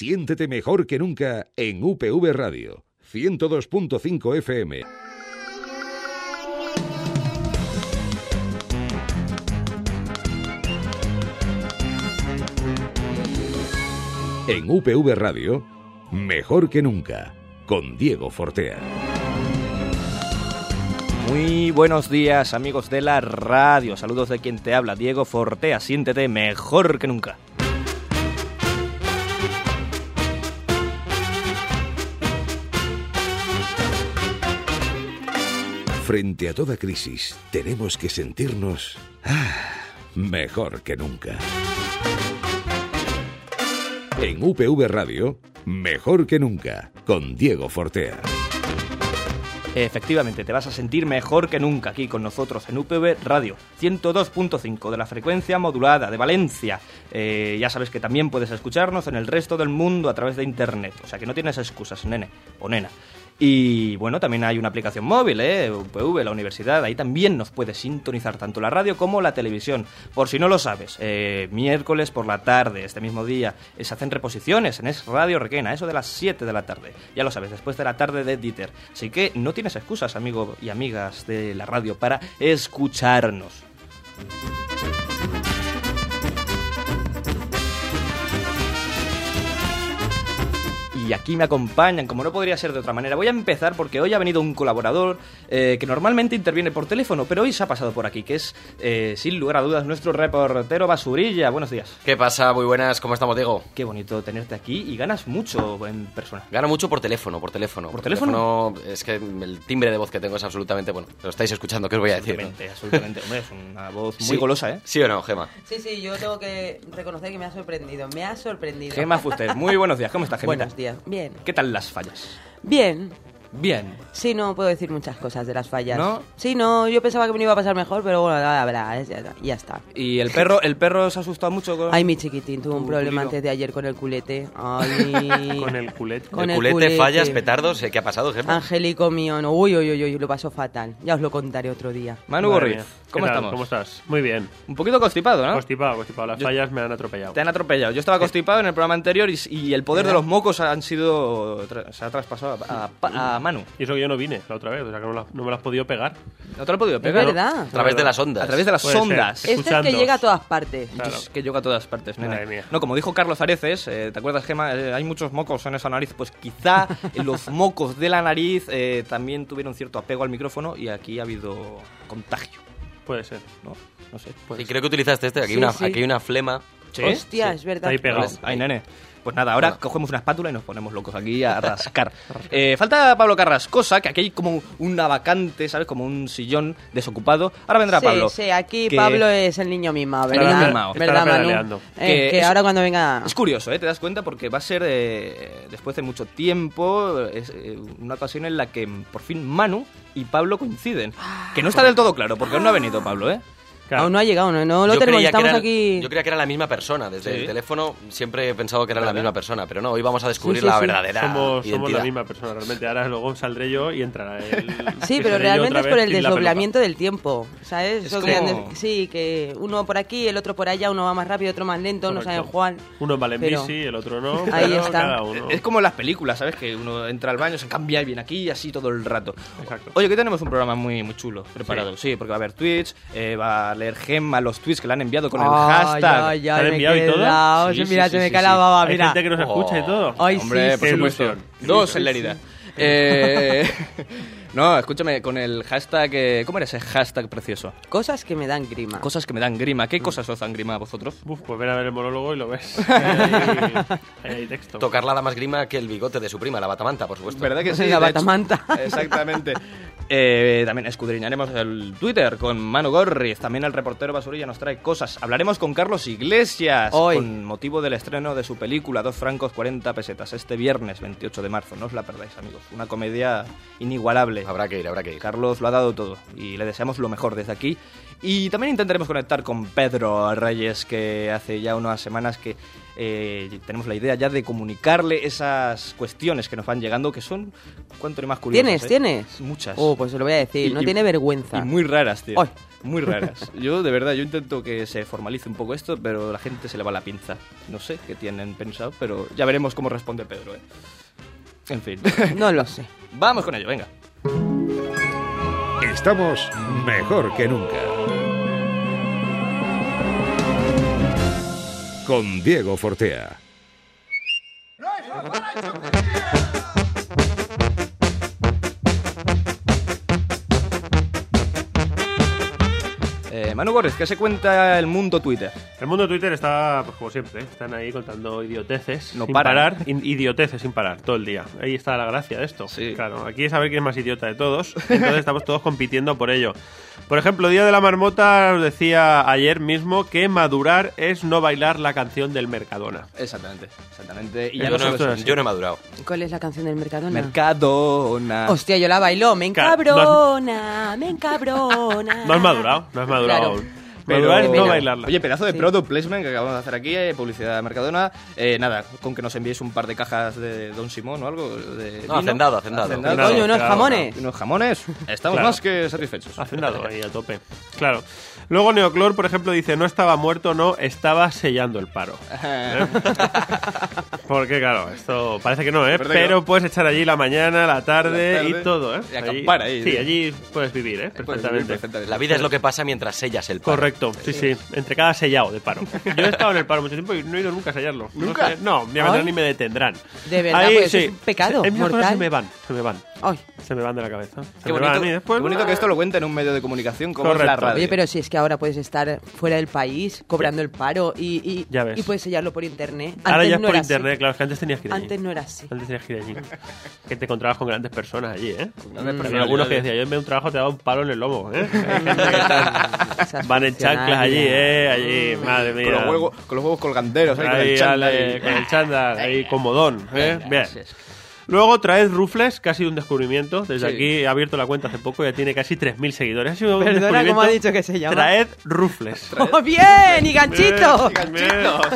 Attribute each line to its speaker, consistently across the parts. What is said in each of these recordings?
Speaker 1: Siéntete mejor que nunca en UPV Radio 102.5 FM. En UPV Radio, mejor que nunca, con Diego Fortea.
Speaker 2: Muy buenos días, amigos de la radio. Saludos de quien te habla, Diego Fortea. Siéntete mejor que nunca.
Speaker 1: Frente a toda crisis, tenemos que sentirnos mejor que nunca. En UPV Radio, mejor que nunca, con Diego Fortea.
Speaker 2: Efectivamente, te vas a sentir mejor que nunca aquí con nosotros en UPV Radio 102.5 de la frecuencia modulada de Valencia. Ya sabes que también puedes escucharnos en el resto del mundo a través de internet, o sea que no tienes excusas, nene o nena. Y bueno, también hay una aplicación móvil, UPV, la universidad, ahí también nos puedes sintonizar tanto la radio como la televisión. Por si no lo sabes, miércoles por la tarde, este mismo día, se hacen reposiciones en Es Radio Requena, eso de las 7 de la tarde. Ya lo sabes, después de la tarde de Dieter. Así que no tienes excusas, amigos y amigas de la radio, para escucharnos. Y aquí me acompañan, como no podría ser de otra manera. Voy a empezar porque hoy ha venido un colaborador que normalmente interviene por teléfono, pero hoy se ha pasado por aquí, que es, sin lugar a dudas, nuestro reportero Basurilla. Buenos días.
Speaker 3: ¿Qué pasa? Muy buenas, ¿cómo estamos, Diego?
Speaker 2: Qué bonito tenerte aquí y ganas mucho en persona.
Speaker 3: Gano mucho por teléfono. ¿Por teléfono? Es que el timbre de voz que tengo es absolutamente, bueno, lo estáis escuchando, ¿qué os voy a decir?
Speaker 2: Absolutamente. Hombre, es una voz muy golosa, ¿eh?
Speaker 3: ¿Sí o no, Gema?
Speaker 4: Sí, yo tengo que reconocer que me ha sorprendido.
Speaker 2: Gema Fuster, muy buenos días. ¿Cómo estás, Gemita?
Speaker 4: Buenos días. Bien.
Speaker 2: ¿Qué tal las fallas?
Speaker 4: Bien.
Speaker 2: Sí,
Speaker 4: no puedo decir muchas cosas de las fallas.
Speaker 2: ¿No?
Speaker 4: Sí, no, yo pensaba que me iba a pasar mejor, pero bueno, la verdad, ya está.
Speaker 2: ¿Y el perro se ha asustado mucho con...?
Speaker 4: Ay, mi chiquitín, tuvo un problema antes de ayer con el culete. Ay.
Speaker 5: ¿Con el culete?
Speaker 4: Con
Speaker 3: el culete, fallas, petardos, ¿qué ha pasado, Gema?
Speaker 4: Angélico mío, no, uy, lo pasó fatal. Ya os lo contaré otro día.
Speaker 2: Manu Gorriz, ¿cómo estamos?
Speaker 5: ¿Cómo estás? Muy bien.
Speaker 2: Un poquito constipado, ¿no?
Speaker 5: Constipado. Las fallas me han atropellado.
Speaker 2: Te han atropellado. Yo estaba constipado en el programa anterior y el poder de los mocos se ha traspasado a Manu.
Speaker 5: Y eso que yo no vine la otra vez, o sea que no me lo has podido pegar.
Speaker 2: ¿No te lo he podido pegar?
Speaker 4: ¿Es verdad?
Speaker 3: A través de las ondas.
Speaker 2: A través de las ondas.
Speaker 4: Este es que llega a todas partes.
Speaker 5: Claro.
Speaker 2: Es que llega a todas partes, nene.
Speaker 5: Madre mía.
Speaker 2: No, como dijo Carlos Areces, ¿te acuerdas, Gema? Hay muchos mocos en esa nariz. Pues quizá los mocos de la nariz también tuvieron cierto apego al micrófono y aquí ha habido contagio.
Speaker 5: Puede ser.
Speaker 2: No sé.
Speaker 3: Sí, creo que utilizaste aquí hay una flema.
Speaker 2: ¿Sí?
Speaker 4: Hostia,
Speaker 2: Sí.
Speaker 4: es verdad.
Speaker 5: Ahí pegado.
Speaker 2: Ay, nene. Pues nada, ahora cogemos una espátula y nos ponemos locos aquí a rascar. Falta Pablo Carrascosa, que aquí hay como una vacante, ¿sabes? Como un sillón desocupado. Ahora vendrá Pablo.
Speaker 4: Sí, aquí Pablo es el niño mimado, ¿verdad?
Speaker 2: El niño mimado.
Speaker 4: ¿Verdad, Manu? Que ahora cuando venga...
Speaker 2: Es curioso, ¿eh? Te das cuenta porque va a ser, después de mucho tiempo, es una ocasión en la que por fin Manu y Pablo coinciden. Que no está del todo claro, porque aún no ha venido Pablo, ¿eh?
Speaker 5: Claro.
Speaker 4: Aún no ha llegado, no lo tenemos, estamos aquí...
Speaker 3: Yo creía que era la misma persona. Desde el teléfono siempre he pensado que era la misma persona, pero no, hoy vamos a descubrir
Speaker 4: Sí.
Speaker 3: la verdadera
Speaker 5: Somos
Speaker 3: identidad.
Speaker 5: la misma persona, realmente. Ahora luego saldré yo y entrará él.
Speaker 4: Sí,
Speaker 5: que
Speaker 4: pero
Speaker 5: seré yo
Speaker 4: realmente
Speaker 5: otra
Speaker 4: es por
Speaker 5: vez
Speaker 4: el
Speaker 5: sin la
Speaker 4: desdoblamiento del tiempo, ¿sabes?
Speaker 2: Es
Speaker 4: Eso
Speaker 2: como-
Speaker 4: sí, que uno por aquí, el otro por allá, uno va más rápido, otro más lento, no
Speaker 5: Correcto.
Speaker 4: saben jugar.
Speaker 5: Uno vale en
Speaker 4: Pero-
Speaker 5: bici, el otro no.
Speaker 4: Ahí
Speaker 5: pero
Speaker 4: está.
Speaker 5: Cada uno.
Speaker 2: Es como en las películas, ¿sabes? Que uno entra al baño, se cambia y viene aquí y así todo el rato.
Speaker 5: Exacto.
Speaker 2: Oye, que tenemos un programa muy, muy chulo preparado. Sí, porque va a haber tweets, va a leer Gemma los tweets que le han enviado con el hashtag.
Speaker 4: Ay,
Speaker 5: ¿Te han
Speaker 4: me he
Speaker 5: enviado y todo?
Speaker 4: quedado,
Speaker 2: Sí,
Speaker 4: mira,
Speaker 2: sí,
Speaker 4: se
Speaker 2: sí,
Speaker 4: me
Speaker 2: sí,
Speaker 4: cae
Speaker 2: sí.
Speaker 4: la baba,
Speaker 5: Hay
Speaker 4: mira.
Speaker 5: gente que nos escucha y todo.
Speaker 4: Ay,
Speaker 2: Hombre,
Speaker 4: sí,
Speaker 2: por
Speaker 5: qué
Speaker 2: supuesto.
Speaker 5: ilusión.
Speaker 2: Dos
Speaker 5: Sí,
Speaker 2: en
Speaker 5: sí,
Speaker 2: la herida. No, escúchame, con el hashtag... ¿Cómo era ese hashtag precioso?
Speaker 4: Cosas que me dan grima.
Speaker 2: Cosas que me dan grima. ¿Qué cosas os dan grima a vosotros?
Speaker 5: Pues ven a ver el monólogo y lo ves. Ahí hay texto.
Speaker 3: Tocarla da más grima que el bigote de su prima, la batamanta, por supuesto.
Speaker 2: ¿Verdad que sí?
Speaker 4: La
Speaker 2: De hecho,
Speaker 4: batamanta.
Speaker 2: Exactamente. También escudriñaremos el Twitter con Manu Gorriz. También el reportero Basurilla nos trae cosas. Hablaremos con Carlos Iglesias
Speaker 4: Hoy.
Speaker 2: con motivo del estreno de su película 2 francos 40 pesetas este viernes 28 de marzo. No os la perdáis, amigos. Una comedia inigualable.
Speaker 3: Habrá que ir.
Speaker 2: Carlos lo ha dado todo y le deseamos lo mejor desde aquí. Y también intentaremos conectar con Pedro Reyes, que hace ya unas semanas que tenemos la idea ya de comunicarle esas cuestiones que nos van llegando, que son cuanto ni más curiosas.
Speaker 4: ¿Tienes?
Speaker 2: Muchas.
Speaker 4: Oh, pues se lo voy a decir, no tiene vergüenza.
Speaker 2: Y muy raras, tío.
Speaker 4: Ay.
Speaker 2: Muy raras. Yo, de verdad, yo intento que se formalice un poco esto, pero la gente se le va la pinza. No sé qué tienen pensado, pero ya veremos cómo responde Pedro, En fin.
Speaker 4: No lo sé.
Speaker 2: Vamos con ello, venga.
Speaker 1: Estamos mejor que nunca. Con Diego Fortea.
Speaker 2: Manu Gorez, ¿qué se cuenta el mundo Twitter?
Speaker 5: El mundo Twitter está, pues como siempre, están ahí contando idioteces
Speaker 2: No
Speaker 5: sin
Speaker 2: paran.
Speaker 5: parar, idioteces sin parar, todo el día. Ahí está la gracia de esto.
Speaker 2: Sí.
Speaker 5: Claro, aquí es saber quién es más idiota de todos, entonces estamos todos compitiendo por ello. Por ejemplo, Día de la Marmota nos decía ayer mismo que madurar es no bailar la canción del Mercadona.
Speaker 2: Exactamente. Y
Speaker 5: Yo
Speaker 2: ya
Speaker 5: no-
Speaker 2: no solo eso.
Speaker 3: Yo no he madurado.
Speaker 4: ¿Cuál es la canción del Mercadona?
Speaker 2: Mercadona.
Speaker 4: Hostia, yo la bailo, me encabrona, me encabrona.
Speaker 5: No has madurado
Speaker 4: Claro.
Speaker 5: aún. Madurar es no
Speaker 4: Mira.
Speaker 5: bailarla.
Speaker 2: Oye, pedazo de
Speaker 4: Sí.
Speaker 2: product placement que acabamos de hacer aquí, publicidad de Mercadona. Nada, con que nos enviéis un par de cajas de Don Simón o algo. De
Speaker 3: No,
Speaker 2: vino.
Speaker 3: hacendado.
Speaker 4: Coño, unos
Speaker 5: Claro,
Speaker 4: jamones.
Speaker 2: Unos jamones. Estamos
Speaker 5: Claro.
Speaker 2: más que satisfechos.
Speaker 5: Hacendado ahí a tope. Claro. Luego Neoclor, por ejemplo, dice, no estaba muerto, no, estaba sellando el paro. Porque, claro, esto parece que no, ¿eh?
Speaker 2: Parece que
Speaker 5: Pero
Speaker 2: no.
Speaker 5: puedes echar allí la mañana, la tarde,
Speaker 2: La tarde
Speaker 5: y todo, ¿eh?
Speaker 2: y acampar ahí.
Speaker 5: Sí, allí puedes vivir, ¿eh?
Speaker 2: Puedes
Speaker 5: Perfectamente.
Speaker 2: vivir
Speaker 3: La vida es lo que pasa mientras sellas el paro.
Speaker 5: Correcto, sí. Entre cada sellado de paro. Yo he estado en el paro mucho tiempo y no he ido nunca a sellarlo.
Speaker 2: ¿Nunca?
Speaker 5: No, ni a vendrán
Speaker 4: Ay.
Speaker 5: ni me detendrán.
Speaker 4: De verdad, pues eso es un pecado
Speaker 5: Muchas cosas
Speaker 4: mortal.
Speaker 5: se me van.
Speaker 4: Ay,
Speaker 5: Se me van de la cabeza. Se
Speaker 2: Qué
Speaker 5: me
Speaker 2: bonito,
Speaker 5: van y después...
Speaker 2: qué bonito que esto lo cuente en un medio de comunicación como es la
Speaker 5: Correcto.
Speaker 2: radio.
Speaker 4: oye, pero si es que ahora puedes estar fuera del país cobrando el paro y
Speaker 5: Ya ves.
Speaker 4: puedes sellarlo por internet.
Speaker 5: Ahora
Speaker 4: Antes
Speaker 5: ya es
Speaker 4: no
Speaker 5: por
Speaker 4: era así.
Speaker 5: internet, claro, es que antes tenías que ir allí.
Speaker 4: Antes no era así.
Speaker 5: Antes tenías que ir allí. Que te encontrabas con grandes personas allí, ¿eh?
Speaker 2: Grandes
Speaker 5: Había algunos que
Speaker 2: personalidades.
Speaker 5: decían, yo en vez de un trabajo te daba un palo en el lomo, ¿eh? Hay gente que están- van en chanclas allí, Allí, madre mía.
Speaker 2: Con los huevos colganderos, ahí, con
Speaker 5: Ahí,
Speaker 2: el chándal
Speaker 5: ale,
Speaker 2: y-
Speaker 5: con el chándal, ahí comodón, ¿eh? Bien.
Speaker 2: Así es.
Speaker 5: Luego Traed Rufles, casi un descubrimiento. Desde
Speaker 2: Sí.
Speaker 5: aquí he abierto la cuenta hace poco, ya tiene casi 3.000 seguidores. Ha sido un
Speaker 4: Perdona,
Speaker 5: descubrimiento.
Speaker 4: ¿cómo ha dicho que se llama?
Speaker 5: Traed Rufles.
Speaker 4: ¡Oh, bien! ¡Y ganchito!
Speaker 5: Bien, bien.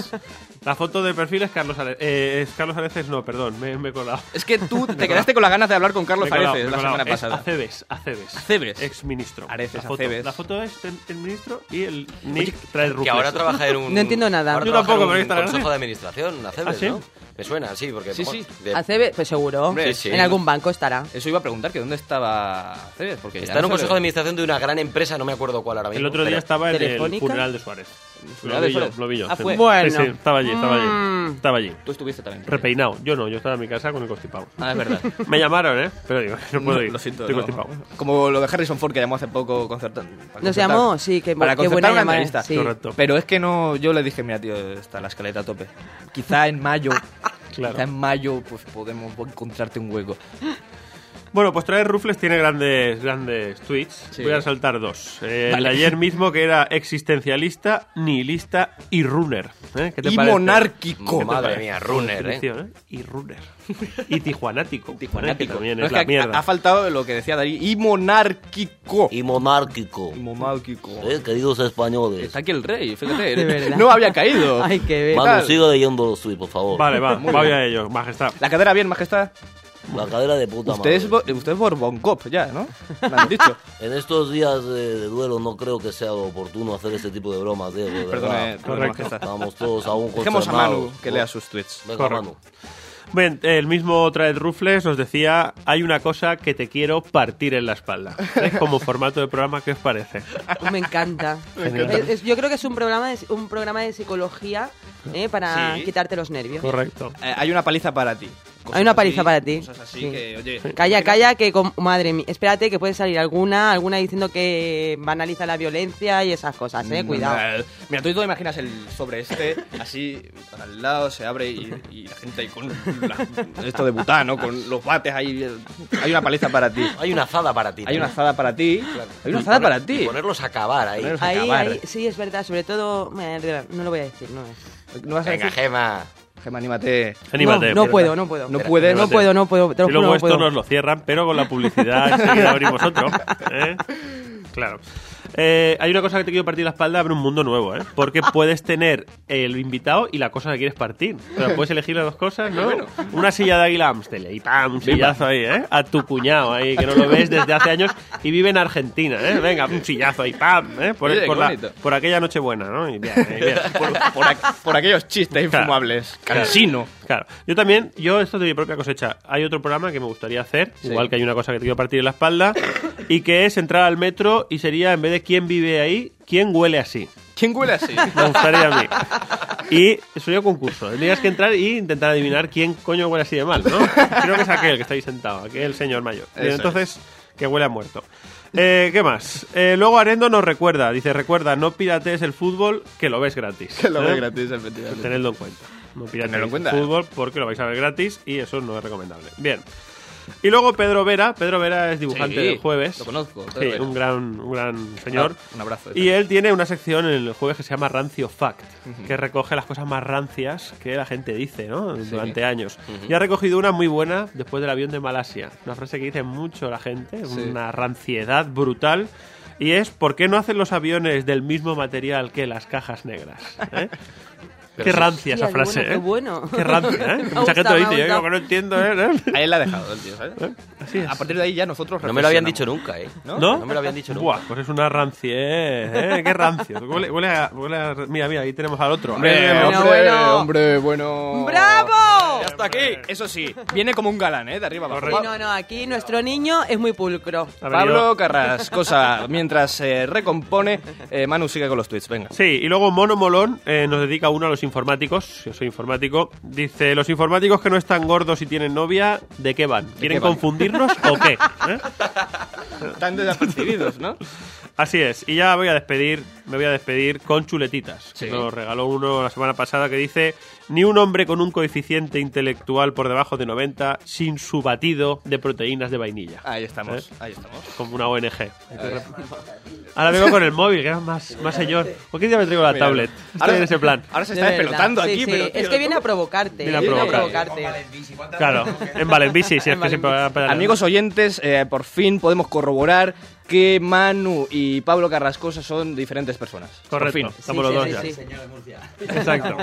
Speaker 5: La foto de perfil es Carlos Areces. Carlos Areces no, perdón, me he colado.
Speaker 2: Es que tú te quedaste con las ganas de hablar con Carlos
Speaker 5: Me he colado,
Speaker 2: Areces
Speaker 5: me he
Speaker 2: la
Speaker 5: colado.
Speaker 2: semana
Speaker 5: Es
Speaker 2: pasada.
Speaker 5: Aceves.
Speaker 2: Aceves.
Speaker 5: Ex-ministro.
Speaker 2: Areces,
Speaker 5: la foto,
Speaker 2: Aceves.
Speaker 5: La foto es el ministro y el Nick Traed Rufles.
Speaker 3: Que ahora trabaja en un...
Speaker 4: No entiendo nada.
Speaker 3: ahora
Speaker 5: Yo
Speaker 3: trabaja
Speaker 5: tampoco,
Speaker 3: en
Speaker 5: pero
Speaker 3: un
Speaker 5: está la
Speaker 3: consejo
Speaker 5: gracia.
Speaker 3: de administración, Aceves,
Speaker 5: ¿Ah, sí?
Speaker 3: ¿no? Me suena, sí, porque...
Speaker 2: Sí,
Speaker 3: bueno,
Speaker 2: sí.
Speaker 3: de-
Speaker 4: Aceves, pues seguro.
Speaker 2: Hombre,
Speaker 3: sí.
Speaker 4: En algún banco estará.
Speaker 2: Eso iba a preguntar, que dónde estaba Aceves, porque ya
Speaker 3: Está en
Speaker 2: no
Speaker 3: un
Speaker 2: se
Speaker 3: consejo de
Speaker 2: le-
Speaker 3: administración de una gran empresa, no me acuerdo cuál ahora mismo.
Speaker 5: El otro día
Speaker 3: pero-
Speaker 5: estaba en el
Speaker 4: ¿Telefónica?
Speaker 5: funeral de Suárez.
Speaker 2: funeral de Suárez?
Speaker 5: Lo vi yo.
Speaker 2: Ah,
Speaker 5: sí.
Speaker 2: fue.
Speaker 4: Bueno.
Speaker 5: Sí, estaba allí.
Speaker 2: Tú estuviste también.
Speaker 5: Repeinado. Yo no, yo estaba en mi casa con el constipado.
Speaker 2: Ah, es verdad.
Speaker 5: Me llamaron, ¿eh? Pero digo, no puedo ir.
Speaker 2: Lo siento.
Speaker 5: Estoy
Speaker 2: no.
Speaker 5: constipado.
Speaker 2: Como lo de Harrison Ford que llamó hace poco concertando.
Speaker 4: Nos llamó, sí, qué
Speaker 2: para
Speaker 4: buena
Speaker 2: concertar una
Speaker 4: llamada.
Speaker 2: entrevista.
Speaker 4: Sí.
Speaker 5: Correcto.
Speaker 2: Pero es que no, yo le dije, mira, tío, está la escaleta a tope. Quizá en mayo,
Speaker 5: Claro.
Speaker 2: quizá en mayo, pues podemos encontrarte un hueco.
Speaker 5: Bueno, pues Traed Rufles tiene grandes tweets.
Speaker 2: Sí.
Speaker 5: Voy a saltar dos. El
Speaker 2: Vale.
Speaker 5: de ayer mismo, que era existencialista, nihilista y runner. ¿Qué te
Speaker 2: Y
Speaker 5: parece?
Speaker 2: monárquico.
Speaker 5: ¿Qué te
Speaker 3: Madre
Speaker 5: parece?
Speaker 3: mía, runner,
Speaker 5: Definición, Y runner. Y tijuanático.
Speaker 2: Tijuanático.
Speaker 5: Que también
Speaker 2: No,
Speaker 5: es
Speaker 2: es
Speaker 5: la
Speaker 2: que
Speaker 5: mierda.
Speaker 2: ha faltado lo que decía Darí. Y monárquico.
Speaker 6: Y monárquico.
Speaker 2: Y monárquico.
Speaker 6: Queridos españoles.
Speaker 2: Está aquí el rey, fíjate.
Speaker 4: De verdad.
Speaker 2: No había caído.
Speaker 4: Hay que ver.
Speaker 6: Manu,
Speaker 2: tal?
Speaker 6: siga leyendo los tweets, por favor.
Speaker 5: Vale,
Speaker 2: Muy
Speaker 5: voy
Speaker 2: bien.
Speaker 5: a ello, majestad.
Speaker 2: La cadera bien, majestad.
Speaker 6: La cadera de puta
Speaker 2: Usted
Speaker 6: madre.
Speaker 2: es Borbón Cop ya, ¿no? Me han dicho.
Speaker 6: En estos días de duelo no creo que sea oportuno hacer este tipo de bromas, Diego, de
Speaker 2: Perdone,
Speaker 6: verdad.
Speaker 2: perdone, majestad.
Speaker 6: Estamos todos aún
Speaker 2: Dejemos a
Speaker 6: consternados.
Speaker 2: Manu que lea sus tweets.
Speaker 6: Venga,
Speaker 5: Correcto.
Speaker 6: Manu.
Speaker 5: Bien, el mismo Traed Rufles nos decía, hay una cosa que te quiero partir en la espalda. Como formato de programa, ¿qué os parece?
Speaker 4: Me encanta. Yo creo que es un programa de psicología para
Speaker 2: Sí.
Speaker 4: quitarte los nervios.
Speaker 5: Correcto.
Speaker 2: Hay una paliza para ti. Cosas
Speaker 4: Hay una
Speaker 2: así,
Speaker 4: paliza para ti.
Speaker 2: Cosas así
Speaker 4: Sí.
Speaker 2: que, oye...
Speaker 4: Calla, que madre mía, espérate que puede salir alguna diciendo que banaliza la violencia y esas cosas, cuidado.
Speaker 2: Mira, tú te imaginas el sobre este, así, para al lado, se abre y la gente ahí con esto de butano, con los bates ahí. Hay una paliza para ti.
Speaker 3: Hay una azada para ti.
Speaker 2: Hay una azada para ti. Hay una azada para ti.
Speaker 3: Ponerlos a acabar ahí.
Speaker 2: Ponerlos a
Speaker 4: Ahí,
Speaker 2: acabar.
Speaker 4: sí, es verdad, sobre todo, no lo voy a decir, no es.
Speaker 2: ¿No vas a
Speaker 3: Venga,
Speaker 2: decir?
Speaker 3: Gema.
Speaker 2: Gema, anímate.
Speaker 5: Anímate.
Speaker 4: No puedo.
Speaker 2: No
Speaker 4: Espera,
Speaker 2: puedes.
Speaker 4: No puedo, te lo
Speaker 5: Y
Speaker 4: juro,
Speaker 5: luego
Speaker 4: no
Speaker 5: esto
Speaker 4: puedo.
Speaker 5: nos lo cierran, pero con la publicidad enseguida abrimos otro. ¿eh? Claro. Hay una cosa que te quiero partir la espalda, abre un mundo nuevo, ¿eh? Porque puedes tener el invitado y la cosa que quieres partir. O sea, puedes elegir las dos cosas, ¿no? Bueno. Una silla de Águila Amstel y ¡pam! Un sillazo ahí, ¿eh? A tu cuñado ahí, que no lo ves desde hace años y vive en Argentina, ¿eh? Venga, un sillazo ahí, ¡pam! ¿eh? Por aquella Nochebuena, ¿no? Y bien.
Speaker 2: Por aquellos chistes infumables. Cansino.
Speaker 5: Claro. Yo esto de mi propia cosecha. Hay otro programa que me gustaría hacer, igual que hay una cosa que te quiero partir en la espalda, y que es entrar al metro y sería, en vez de quién vive ahí, quién huele así.
Speaker 2: ¿Quién huele así?
Speaker 5: Me gustaría a mí. Y sería un concurso. Tendrías que entrar y intentar adivinar quién coño huele así de mal, ¿no? Creo que es aquel que está ahí sentado, aquel señor mayor. Y entonces, que huele a muerto. ¿Qué más? Luego Arendo nos recuerda, recuerda, no piratees el fútbol, que lo ves gratis.
Speaker 2: Que lo ves gratis, efectivamente.
Speaker 5: Tenedlo en cuenta. No piratees el fútbol porque lo vais a ver gratis y eso no es recomendable. Bien. Y luego Pedro Vera es dibujante del Jueves.
Speaker 2: Lo conozco.
Speaker 5: Sí, un gran señor.
Speaker 2: Un abrazo.
Speaker 5: Y él tiene una sección en el Jueves que se llama Rancio Fact, que recoge las cosas más rancias que la gente dice, ¿no? Durante años. Y ha recogido una muy buena después del avión de Malasia. Una frase que dice mucho la gente, una ranciedad brutal. Y es, ¿por qué no hacen los aviones del mismo material que las cajas negras? Qué rancia esa frase,
Speaker 4: Qué bueno.
Speaker 5: Qué rancia, ¿eh? Mucha gente lo dice, yo que no entiendo, ¿eh?
Speaker 2: Ahí la ha dejado el tío, ¿sabes?
Speaker 5: Así es.
Speaker 2: A partir de ahí ya nosotros
Speaker 3: no me lo habían dicho nunca, ¿eh?
Speaker 5: ¿No?
Speaker 3: No me lo habían dicho nunca.
Speaker 5: Buah, pues es una ranciez, ¿eh? Qué rancio. Huele a... Mira, ahí tenemos al otro.
Speaker 2: Hombre, bueno.
Speaker 4: ¡Bravo!
Speaker 2: Ya está aquí. Eso sí, viene como un galán, ¿eh? De arriba abajo.
Speaker 4: Sí, no, aquí nuestro niño es muy pulcro.
Speaker 2: Pablo Carrascosa, mientras se recompone, Manu sigue con los tweets, venga.
Speaker 5: Sí, y luego Mono Molón nos dedica uno a los informáticos. Yo soy informático. Dice, los informáticos que no están gordos y tienen novia, ¿de qué van? ¿Quieren confundirnos o qué? ¿Eh?
Speaker 2: Están desapercibidos, ¿no?
Speaker 5: Así es. Y ya me voy a despedir con chuletitas. Que nos regaló uno la semana pasada que dice, ni un hombre con un coeficiente intelectual por debajo de 90 sin su batido de proteínas de vainilla.
Speaker 2: Ahí estamos.
Speaker 5: Como una ONG. Ahora vengo con el móvil, que era más señor. ¿Por qué día me traigo la tablet? Estoy en ese plan.
Speaker 2: Ahora se está despelotando aquí, pero...
Speaker 4: Es que viene a provocarte.
Speaker 5: Viene a provocarte. Claro, en Valenbici, si es que siempre va a pedalear.
Speaker 2: Amigos oyentes, por fin podemos corroborar que Manu y Pablo Carrascosa son diferentes personas.
Speaker 5: Correcto,
Speaker 2: por fin.
Speaker 5: estamos los dos ya.
Speaker 6: Señor de Murcia.
Speaker 5: Exacto.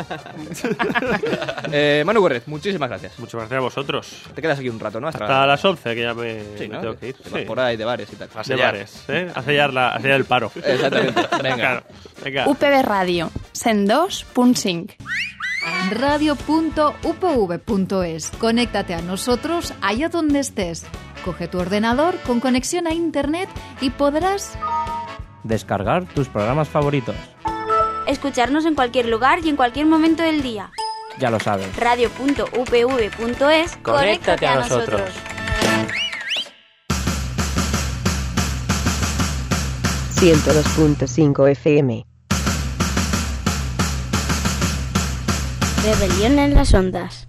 Speaker 2: Manu Guerrez, muchísimas gracias.
Speaker 5: Muchas gracias a vosotros.
Speaker 2: Te quedas aquí un rato, ¿no?
Speaker 5: Hasta las 11, que ya me
Speaker 2: ¿no?
Speaker 5: tengo que ir.
Speaker 2: Por ahí de bares y tal.
Speaker 5: De bares, ¿eh? A sellar el paro.
Speaker 2: Exactamente. Venga.
Speaker 5: Claro. Venga.
Speaker 7: UPV Radio, 102.5.
Speaker 8: Radio.upv.es. Conéctate a nosotros allá donde estés. Coge tu ordenador con conexión a internet y podrás
Speaker 9: descargar tus programas favoritos.
Speaker 10: Escucharnos en cualquier lugar y en cualquier momento del día.
Speaker 9: Ya lo sabes.
Speaker 10: Radio.upv.es.
Speaker 9: Conéctate a nosotros.
Speaker 11: ...102.5 FM.
Speaker 10: Rebelión en las ondas.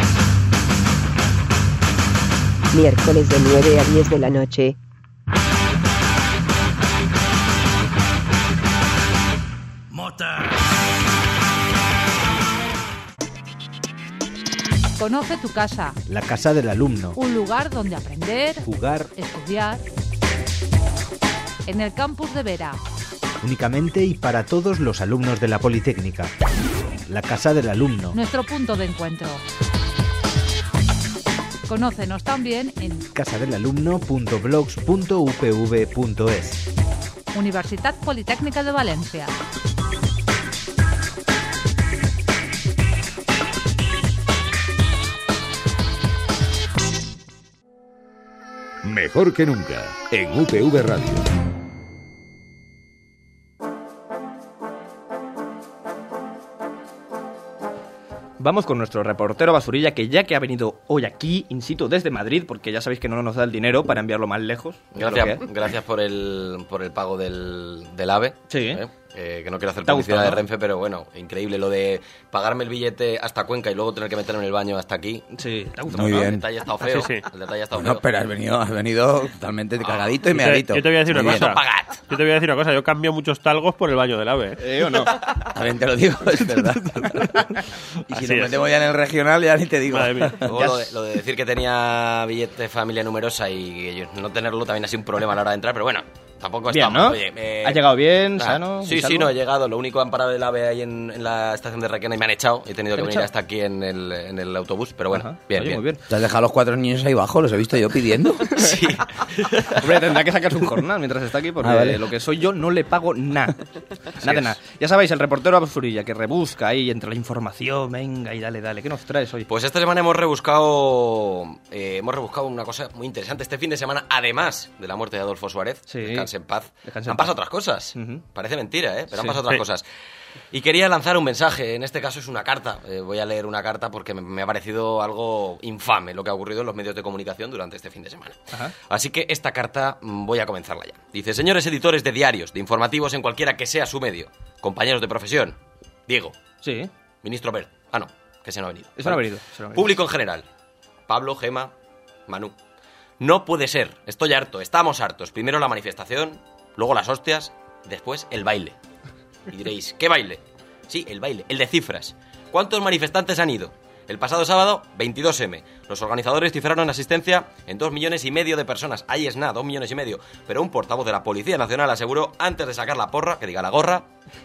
Speaker 11: Miércoles de 9 a 10 de la noche.
Speaker 8: Conoce tu casa.
Speaker 12: La casa del alumno.
Speaker 8: Un lugar donde aprender,
Speaker 12: jugar,
Speaker 8: estudiar. En el campus de Vera.
Speaker 12: Únicamente y para todos los alumnos de la Politécnica. La casa del alumno.
Speaker 8: Nuestro punto de encuentro. Conócenos también en
Speaker 12: casadelalumno.blogs.upv.es.
Speaker 8: Universitat Politécnica de Valencia.
Speaker 1: Mejor que nunca, en UPV Radio.
Speaker 2: Vamos con nuestro reportero basurilla, que ya que ha venido hoy aquí, in situ, desde Madrid, porque ya sabéis que no nos da el dinero para enviarlo más lejos.
Speaker 3: Gracias por el pago del AVE.
Speaker 2: Sí,
Speaker 3: que no quiero hacer publicidad de Renfe, pero bueno, increíble lo de pagarme el billete hasta Cuenca y luego tener que meterme en el baño hasta aquí.
Speaker 2: Sí, te ha gustado.
Speaker 6: Muy bien.
Speaker 3: El detalle ha estado feo.
Speaker 5: Sí.
Speaker 3: El detalle ha estado
Speaker 6: No,
Speaker 3: feo.
Speaker 6: pero has venido totalmente cargadito y meadito.
Speaker 5: Yo te voy a decir una
Speaker 6: Muy
Speaker 5: cosa.
Speaker 6: bien.
Speaker 5: Yo te voy a decir una cosa. Yo cambio muchos talgos por el baño del AVE.
Speaker 2: ¿O no?
Speaker 6: También te lo digo, es verdad. Y si nos metemos ya en el regional, ya ni te digo.
Speaker 5: Madre mía.
Speaker 3: Luego lo de decir que tenía billete de familia numerosa y no tenerlo también ha sido un problema a la hora de entrar, pero bueno, Tampoco
Speaker 2: bien,
Speaker 3: estamos.
Speaker 2: ¿no?
Speaker 3: Oye,
Speaker 2: ¿Has llegado bien, sano?
Speaker 3: Sí, no, he llegado. Lo único, han parado el AVE ahí en la estación de Requena y me han echado. He tenido que venir hasta aquí en el autobús, pero bueno, bien,
Speaker 2: Oye,
Speaker 3: bien.
Speaker 2: Muy bien.
Speaker 6: ¿Te has dejado a los 4 niños ahí abajo? Los he visto yo pidiendo.
Speaker 3: Sí.
Speaker 2: Hombre, tendrá que sacarse un jornal mientras está aquí, porque
Speaker 6: vale.
Speaker 2: lo que soy yo no le pago nada. Nada. Ya sabéis, el reportero Absurilla, que rebusca ahí entre la información, venga y dale. ¿Qué nos traes hoy?
Speaker 3: Pues esta semana hemos rebuscado una cosa muy interesante. Este fin de semana, además de la muerte de Adolfo Suárez, descanse en paz, han pasado otras cosas. Parece mentira, pero han pasado otras cosas. Y quería lanzar un mensaje, en este caso es una carta. Voy a leer una carta porque me ha parecido algo infame lo que ha ocurrido en los medios de comunicación durante este fin de semana. Así que esta carta voy a comenzarla ya. Dice: señores editores de diarios, de informativos en cualquiera que sea su medio, compañeros de profesión, Diego,
Speaker 2: sí,
Speaker 3: ministro Bert, no, que se no ha venido.
Speaker 2: Eso no ha venido.
Speaker 3: Público en general, Pablo, Gema, Manu. No puede ser, estoy harto, estamos hartos. Primero la manifestación, luego las hostias, después el baile. Y diréis, ¿qué baile? Sí, el baile, el de cifras. ¿Cuántos manifestantes han ido? El pasado sábado, 22M. Los organizadores cifraron asistencia en 2,5 millones de personas. Ahí es nada, 2,5 millones. Pero un portavoz de la Policía Nacional aseguró, antes de sacar la porra, que diga la gorra,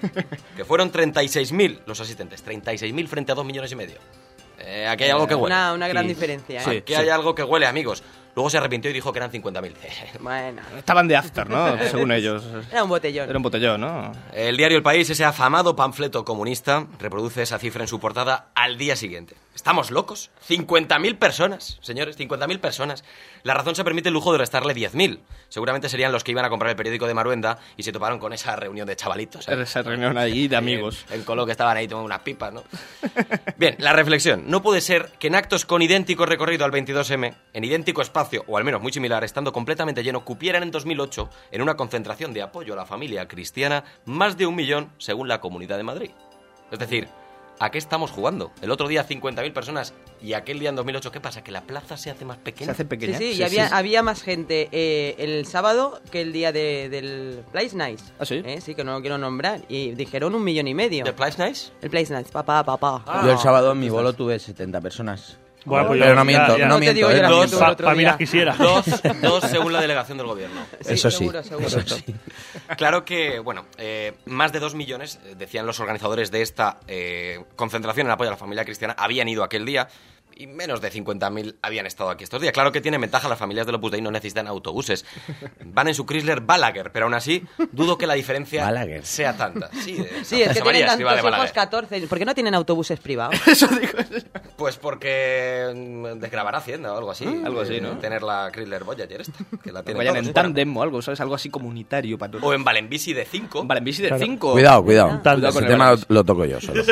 Speaker 3: que fueron 36.000 los asistentes. 36.000 frente a 2,5 millones. Aquí hay algo que huele.
Speaker 4: Una gran diferencia,
Speaker 3: Sí, aquí hay algo que huele, amigos. Luego se arrepintió y dijo que eran 50.000.
Speaker 4: Bueno.
Speaker 2: Estaban de after, ¿no? Según ellos.
Speaker 4: Era un botellón.
Speaker 2: Era un botellón, ¿no?
Speaker 3: El diario El País, ese afamado panfleto comunista, reproduce esa cifra en su portada al día siguiente. ¿Estamos locos? 50.000 personas, señores, 50.000 personas. La razón se permite el lujo de restarle 10.000. Seguramente serían los que iban a comprar el periódico de Maruenda y se toparon con esa reunión de chavalitos.
Speaker 2: Esa reunión ahí de amigos.
Speaker 3: En Colo, que estaban ahí tomando unas pipas, ¿no? Bien, la reflexión. No puede ser que en actos con idéntico recorrido al 22M, en idéntico espacio, o al menos muy similar, estando completamente lleno, cupieran en 2008, en una concentración de apoyo a la familia cristiana, más de 1 millón según la Comunidad de Madrid. Es decir, ¿a qué estamos jugando? El otro día 50.000 personas y aquel día en 2008, ¿qué pasa? ¿Que la plaza se hace más pequeña?
Speaker 2: Se hace pequeña.
Speaker 4: Sí, y había más gente el sábado que el día del Place Nice.
Speaker 2: ¿Ah, sí?
Speaker 4: Sí, que no lo quiero nombrar. Y dijeron 1,5 millones.
Speaker 3: ¿Del Place Nice?
Speaker 4: El Place Nice, papá.
Speaker 6: Yo el sábado en mi bolo tuve 70 personas.
Speaker 5: Bueno, pues
Speaker 6: pero no miento,
Speaker 5: ya.
Speaker 6: no
Speaker 4: te digo
Speaker 6: miento.
Speaker 4: yo la
Speaker 5: Para mí las quisiera.
Speaker 3: Dos según la delegación del gobierno.
Speaker 6: Eso sí,
Speaker 4: seguro.
Speaker 6: eso sí.
Speaker 3: Claro que, bueno, más de 2 millones, decían los organizadores de esta concentración en apoyo a la familia cristiana, habían ido aquel día y menos de 50.000 habían estado aquí estos días. Claro que tiene ventaja, las familias del Opus Dei no necesitan autobuses. Van en su Chrysler Balaguer, pero aún así dudo que la diferencia sea tanta. Sí,
Speaker 4: es que tienen tantos hijos, 14. ¿Por qué no tienen autobuses privados?
Speaker 2: Eso digo.
Speaker 3: Pues porque desgravará Hacienda o algo así.
Speaker 2: Algo así, ¿no?
Speaker 3: Tener la Chrysler Voyager esta, que la tienen
Speaker 2: Vayan
Speaker 3: todos.
Speaker 2: en tándem o algo, ¿sabes? Algo así comunitario para todos.
Speaker 3: O en Valenbici de 5.
Speaker 2: Valenbici de 5.
Speaker 6: Cuidado.
Speaker 2: Ese
Speaker 6: tema lo toco yo solo.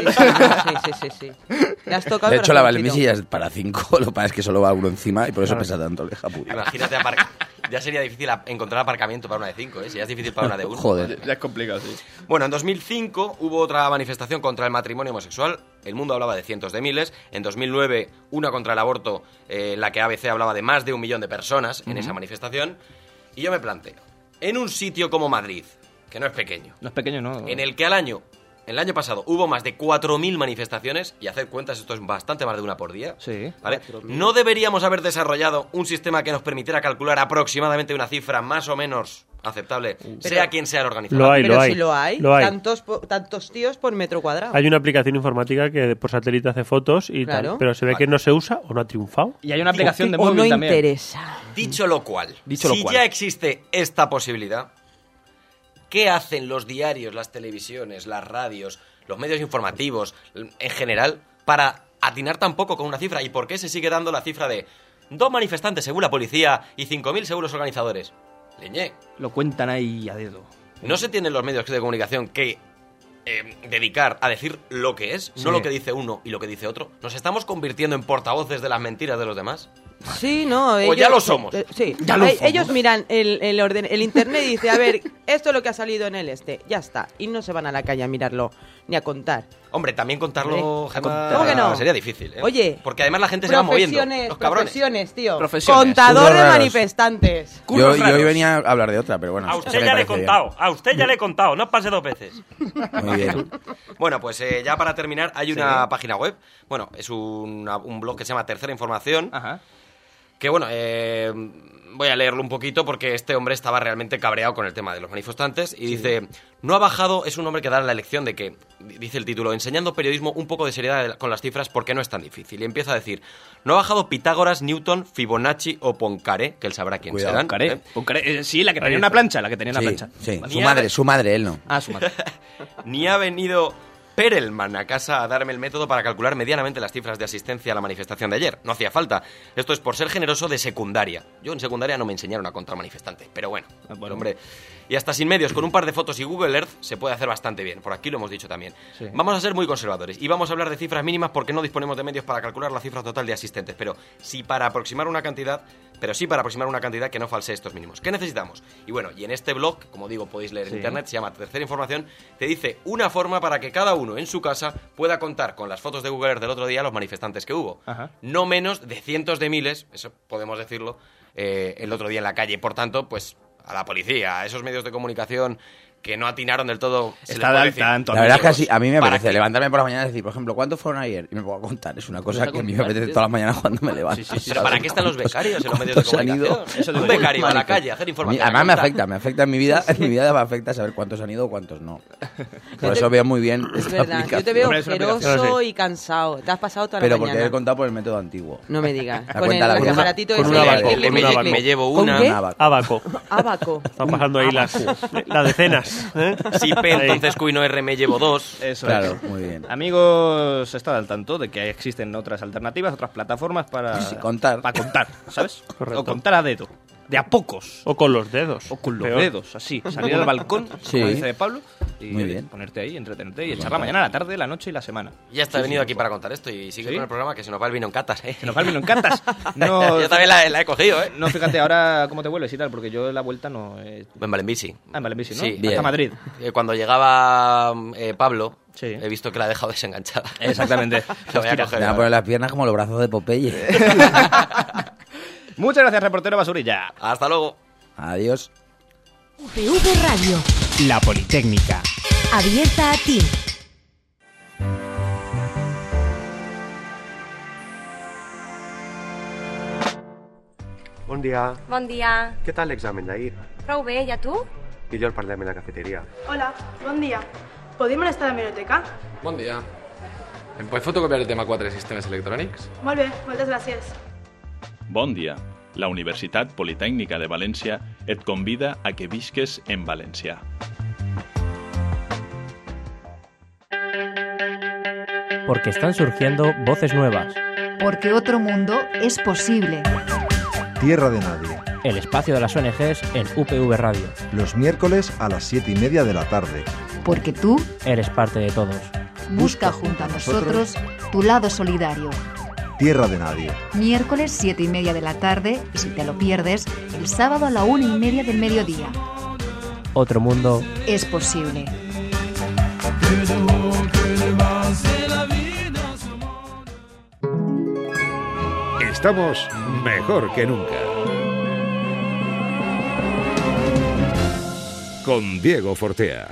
Speaker 4: Sí. Le has tocado,
Speaker 6: De hecho, la
Speaker 4: corazoncito.
Speaker 6: Valenbici ya es para 5. Lo que pasa es que solo va uno encima y por eso pesa tanto el hija puta.
Speaker 3: Imagínate, ya sería difícil encontrar aparcamiento para una de 5, ¿eh? Si ya es difícil para una de 1.
Speaker 6: Joder.
Speaker 2: Ya es complicado, sí.
Speaker 3: Bueno, en 2005 hubo otra manifestación contra el matrimonio homosexual. El mundo hablaba de cientos de miles. En 2009, una contra el aborto, la que ABC hablaba de más de 1 millón de personas en esa manifestación. Y yo me planteo, en un sitio como Madrid, que no es pequeño.
Speaker 2: No es pequeño, ¿no?
Speaker 3: En el que el año pasado hubo más de 4.000 manifestaciones, y haced cuentas, esto es bastante más de una por día.
Speaker 2: Sí.
Speaker 3: ¿Vale? ¿No deberíamos haber desarrollado un sistema que nos permitiera calcular aproximadamente una cifra más o menos aceptable, sea quien sea el organizador?
Speaker 4: Si lo hay. Tantos tíos por metro cuadrado.
Speaker 5: Hay una aplicación informática que por satélite hace fotos y tal, pero se ve que no se usa o no ha triunfado.
Speaker 2: Y hay una aplicación de
Speaker 4: o
Speaker 2: móvil
Speaker 4: no
Speaker 2: también.
Speaker 4: interesa.
Speaker 3: Dicho lo cual, ya existe esta posibilidad, ¿qué hacen los diarios, las televisiones, las radios, los medios informativos en general para atinar tan poco con una cifra? ¿Y por qué se sigue dando la cifra de 2 manifestantes según la policía y 5.000 según los organizadores? Leñé.
Speaker 2: Lo cuentan ahí a dedo.
Speaker 3: No se tienen los medios de comunicación que dedicar a decir lo que es, no lo que dice uno y lo que dice otro. ¿Nos estamos convirtiendo en portavoces de las mentiras de los demás?
Speaker 4: Sí, no.
Speaker 3: O ya lo somos.
Speaker 4: Sí,
Speaker 2: ya lo somos.
Speaker 4: Ellos miran el internet y dicen, a ver, esto es lo que ha salido en el ya está. Y no se van a la calle a mirarlo ni a contar.
Speaker 3: Hombre, también contarlo, Gemma,
Speaker 4: ¿cómo que no?
Speaker 3: sería difícil, ¿eh?
Speaker 4: Oye,
Speaker 3: porque además la gente se va moviendo. Los cabrones.
Speaker 4: Profesiones, tío.
Speaker 2: Profesiones.
Speaker 4: Contador de
Speaker 6: Curros
Speaker 4: manifestantes.
Speaker 6: Yo hoy venía a hablar de otra, pero bueno.
Speaker 13: A usted ya le he contado, no pase 2 veces.
Speaker 6: Muy bien.
Speaker 3: Bueno, pues ya para terminar, hay una página web. Bueno, es un blog que se llama Tercera Información.
Speaker 2: Ajá.
Speaker 3: Que bueno, voy a leerlo un poquito porque este hombre estaba realmente cabreado con el tema de los manifestantes y dice, no ha bajado, es un hombre que da la lección de que, dice el título, enseñando periodismo un poco de seriedad con las cifras porque no es tan difícil. Y empieza a decir, no ha bajado Pitágoras, Newton, Fibonacci o Poincaré, que él sabrá quién serán.
Speaker 2: Poincaré, sí, la que tenía una plancha,
Speaker 6: Sí, su madre, él no.
Speaker 2: Ah, su madre.
Speaker 3: Ni ha venido Perelman a casa a darme el método para calcular medianamente las cifras de asistencia a la manifestación de ayer. No hacía falta. Esto es por ser generoso de secundaria. Yo en secundaria no me enseñaron a contar manifestantes, pero bueno, hombre. Y hasta sin medios, con un par de fotos y Google Earth se puede hacer bastante bien. Por aquí lo hemos dicho también. Sí. Vamos a ser muy conservadores y vamos a hablar de cifras mínimas porque no disponemos de medios para calcular la cifra total de asistentes. Pero sí para aproximar una cantidad que no falsee estos mínimos. ¿Qué necesitamos? Y bueno, y en este blog, como digo, podéis leer en internet, se llama Tercera Información, te dice una forma para que cada uno en su casa pueda contar con las fotos de Google Earth del otro día los manifestantes que hubo. Ajá. No menos de cientos de miles, eso podemos decirlo, el otro día en la calle. Por tanto, pues a la policía, a esos medios de comunicación que no atinaron del todo.
Speaker 6: Está al tanto. La verdad es que a mí me apetece levantarme por la mañana y decir, por ejemplo, ¿cuántos fueron ayer? Y me puedo contar. Es una cosa que a mí me apetece todas las mañanas cuando me levanto.
Speaker 3: Sí. ¿Pero para qué están los becarios en los medios de comunicación? Eso de un becario a la calle a hacer información.
Speaker 6: Además me afecta en mi vida. En mi vida me afecta saber cuántos han ido o cuántos no. Por eso veo muy bien esta aplicación.
Speaker 4: Yo te veo ojeroso y cansado. Te has pasado toda la mañana.
Speaker 6: Pero porque he contado por el método antiguo.
Speaker 4: No me digas.
Speaker 6: Con el
Speaker 4: aparatito
Speaker 6: con un abaco.
Speaker 3: Me llevo una.
Speaker 5: Abaco.
Speaker 4: Están
Speaker 5: pasando ahí las decenas.
Speaker 3: Si P, entonces Q y no R me llevo 2.
Speaker 2: Eso
Speaker 6: claro, es. Muy bien.
Speaker 2: Amigos, estad al tanto de que existen otras alternativas, otras plataformas para
Speaker 6: contar.
Speaker 2: Para contar, ¿sabes?
Speaker 5: Correcto.
Speaker 2: O contar a dedo. De a pocos.
Speaker 5: O con los dedos.
Speaker 2: O con los dedos, así. Salir al balcón, como dice Pablo, y
Speaker 6: muy bien.
Speaker 2: ponerte ahí, entretenerte y echar la mañana, la tarde, la noche y la semana.
Speaker 3: Ya está venido aquí para contar esto y sigue con el programa que se nos va el vino en catas, ¿eh?
Speaker 2: Se nos va el vino en catas. No,
Speaker 3: yo también la he cogido, ¿eh?
Speaker 2: No, fíjate ahora cómo te vuelves y tal, porque yo en la vuelta no...
Speaker 3: En Valenbici.
Speaker 2: En Valenbici, ¿no?
Speaker 3: Sí.
Speaker 2: Hasta Madrid.
Speaker 3: Cuando llegaba Pablo... Sí. He visto que la ha dejado desenganchada.
Speaker 2: Exactamente.
Speaker 6: Me va a poner las piernas como los brazos de Popeye.
Speaker 2: Muchas gracias, reportero Basurilla.
Speaker 3: Hasta luego.
Speaker 6: Adiós.
Speaker 14: UPV Radio.
Speaker 12: La Politécnica.
Speaker 14: Abierta a ti.
Speaker 15: Bon dia.
Speaker 16: Bon dia.
Speaker 15: Què tal l'examen d'ahir?
Speaker 16: Prou bé, i a tu?
Speaker 15: Millor parlem en la cafeteria.
Speaker 17: Hola, bon dia. Podem anar a la biblioteca?
Speaker 18: Bon dia. Em pots fotocopiar el tema 4 de sistemes electrònics?
Speaker 17: Molt bé, moltes gràcies.
Speaker 19: Bon dia. La Universitat Politècnica de València et convida a que visques en valencià.
Speaker 9: Porque están surgiendo voces nuevas.
Speaker 8: Porque otro mundo es posible.
Speaker 20: Tierra de Nadie.
Speaker 9: El espacio de las ONGs en UPV Radio.
Speaker 20: Los miércoles a las 7:30 de la tarde.
Speaker 8: Porque tú
Speaker 9: eres parte de todos.
Speaker 8: Busca junto a nosotros tu lado solidario.
Speaker 20: Tierra de Nadie.
Speaker 8: Miércoles 7:30 de la tarde y si te lo pierdes, el sábado a la 1:30 del mediodía.
Speaker 9: Otro mundo
Speaker 8: es posible.
Speaker 1: Estamos mejor que nunca. Con Diego Fortea.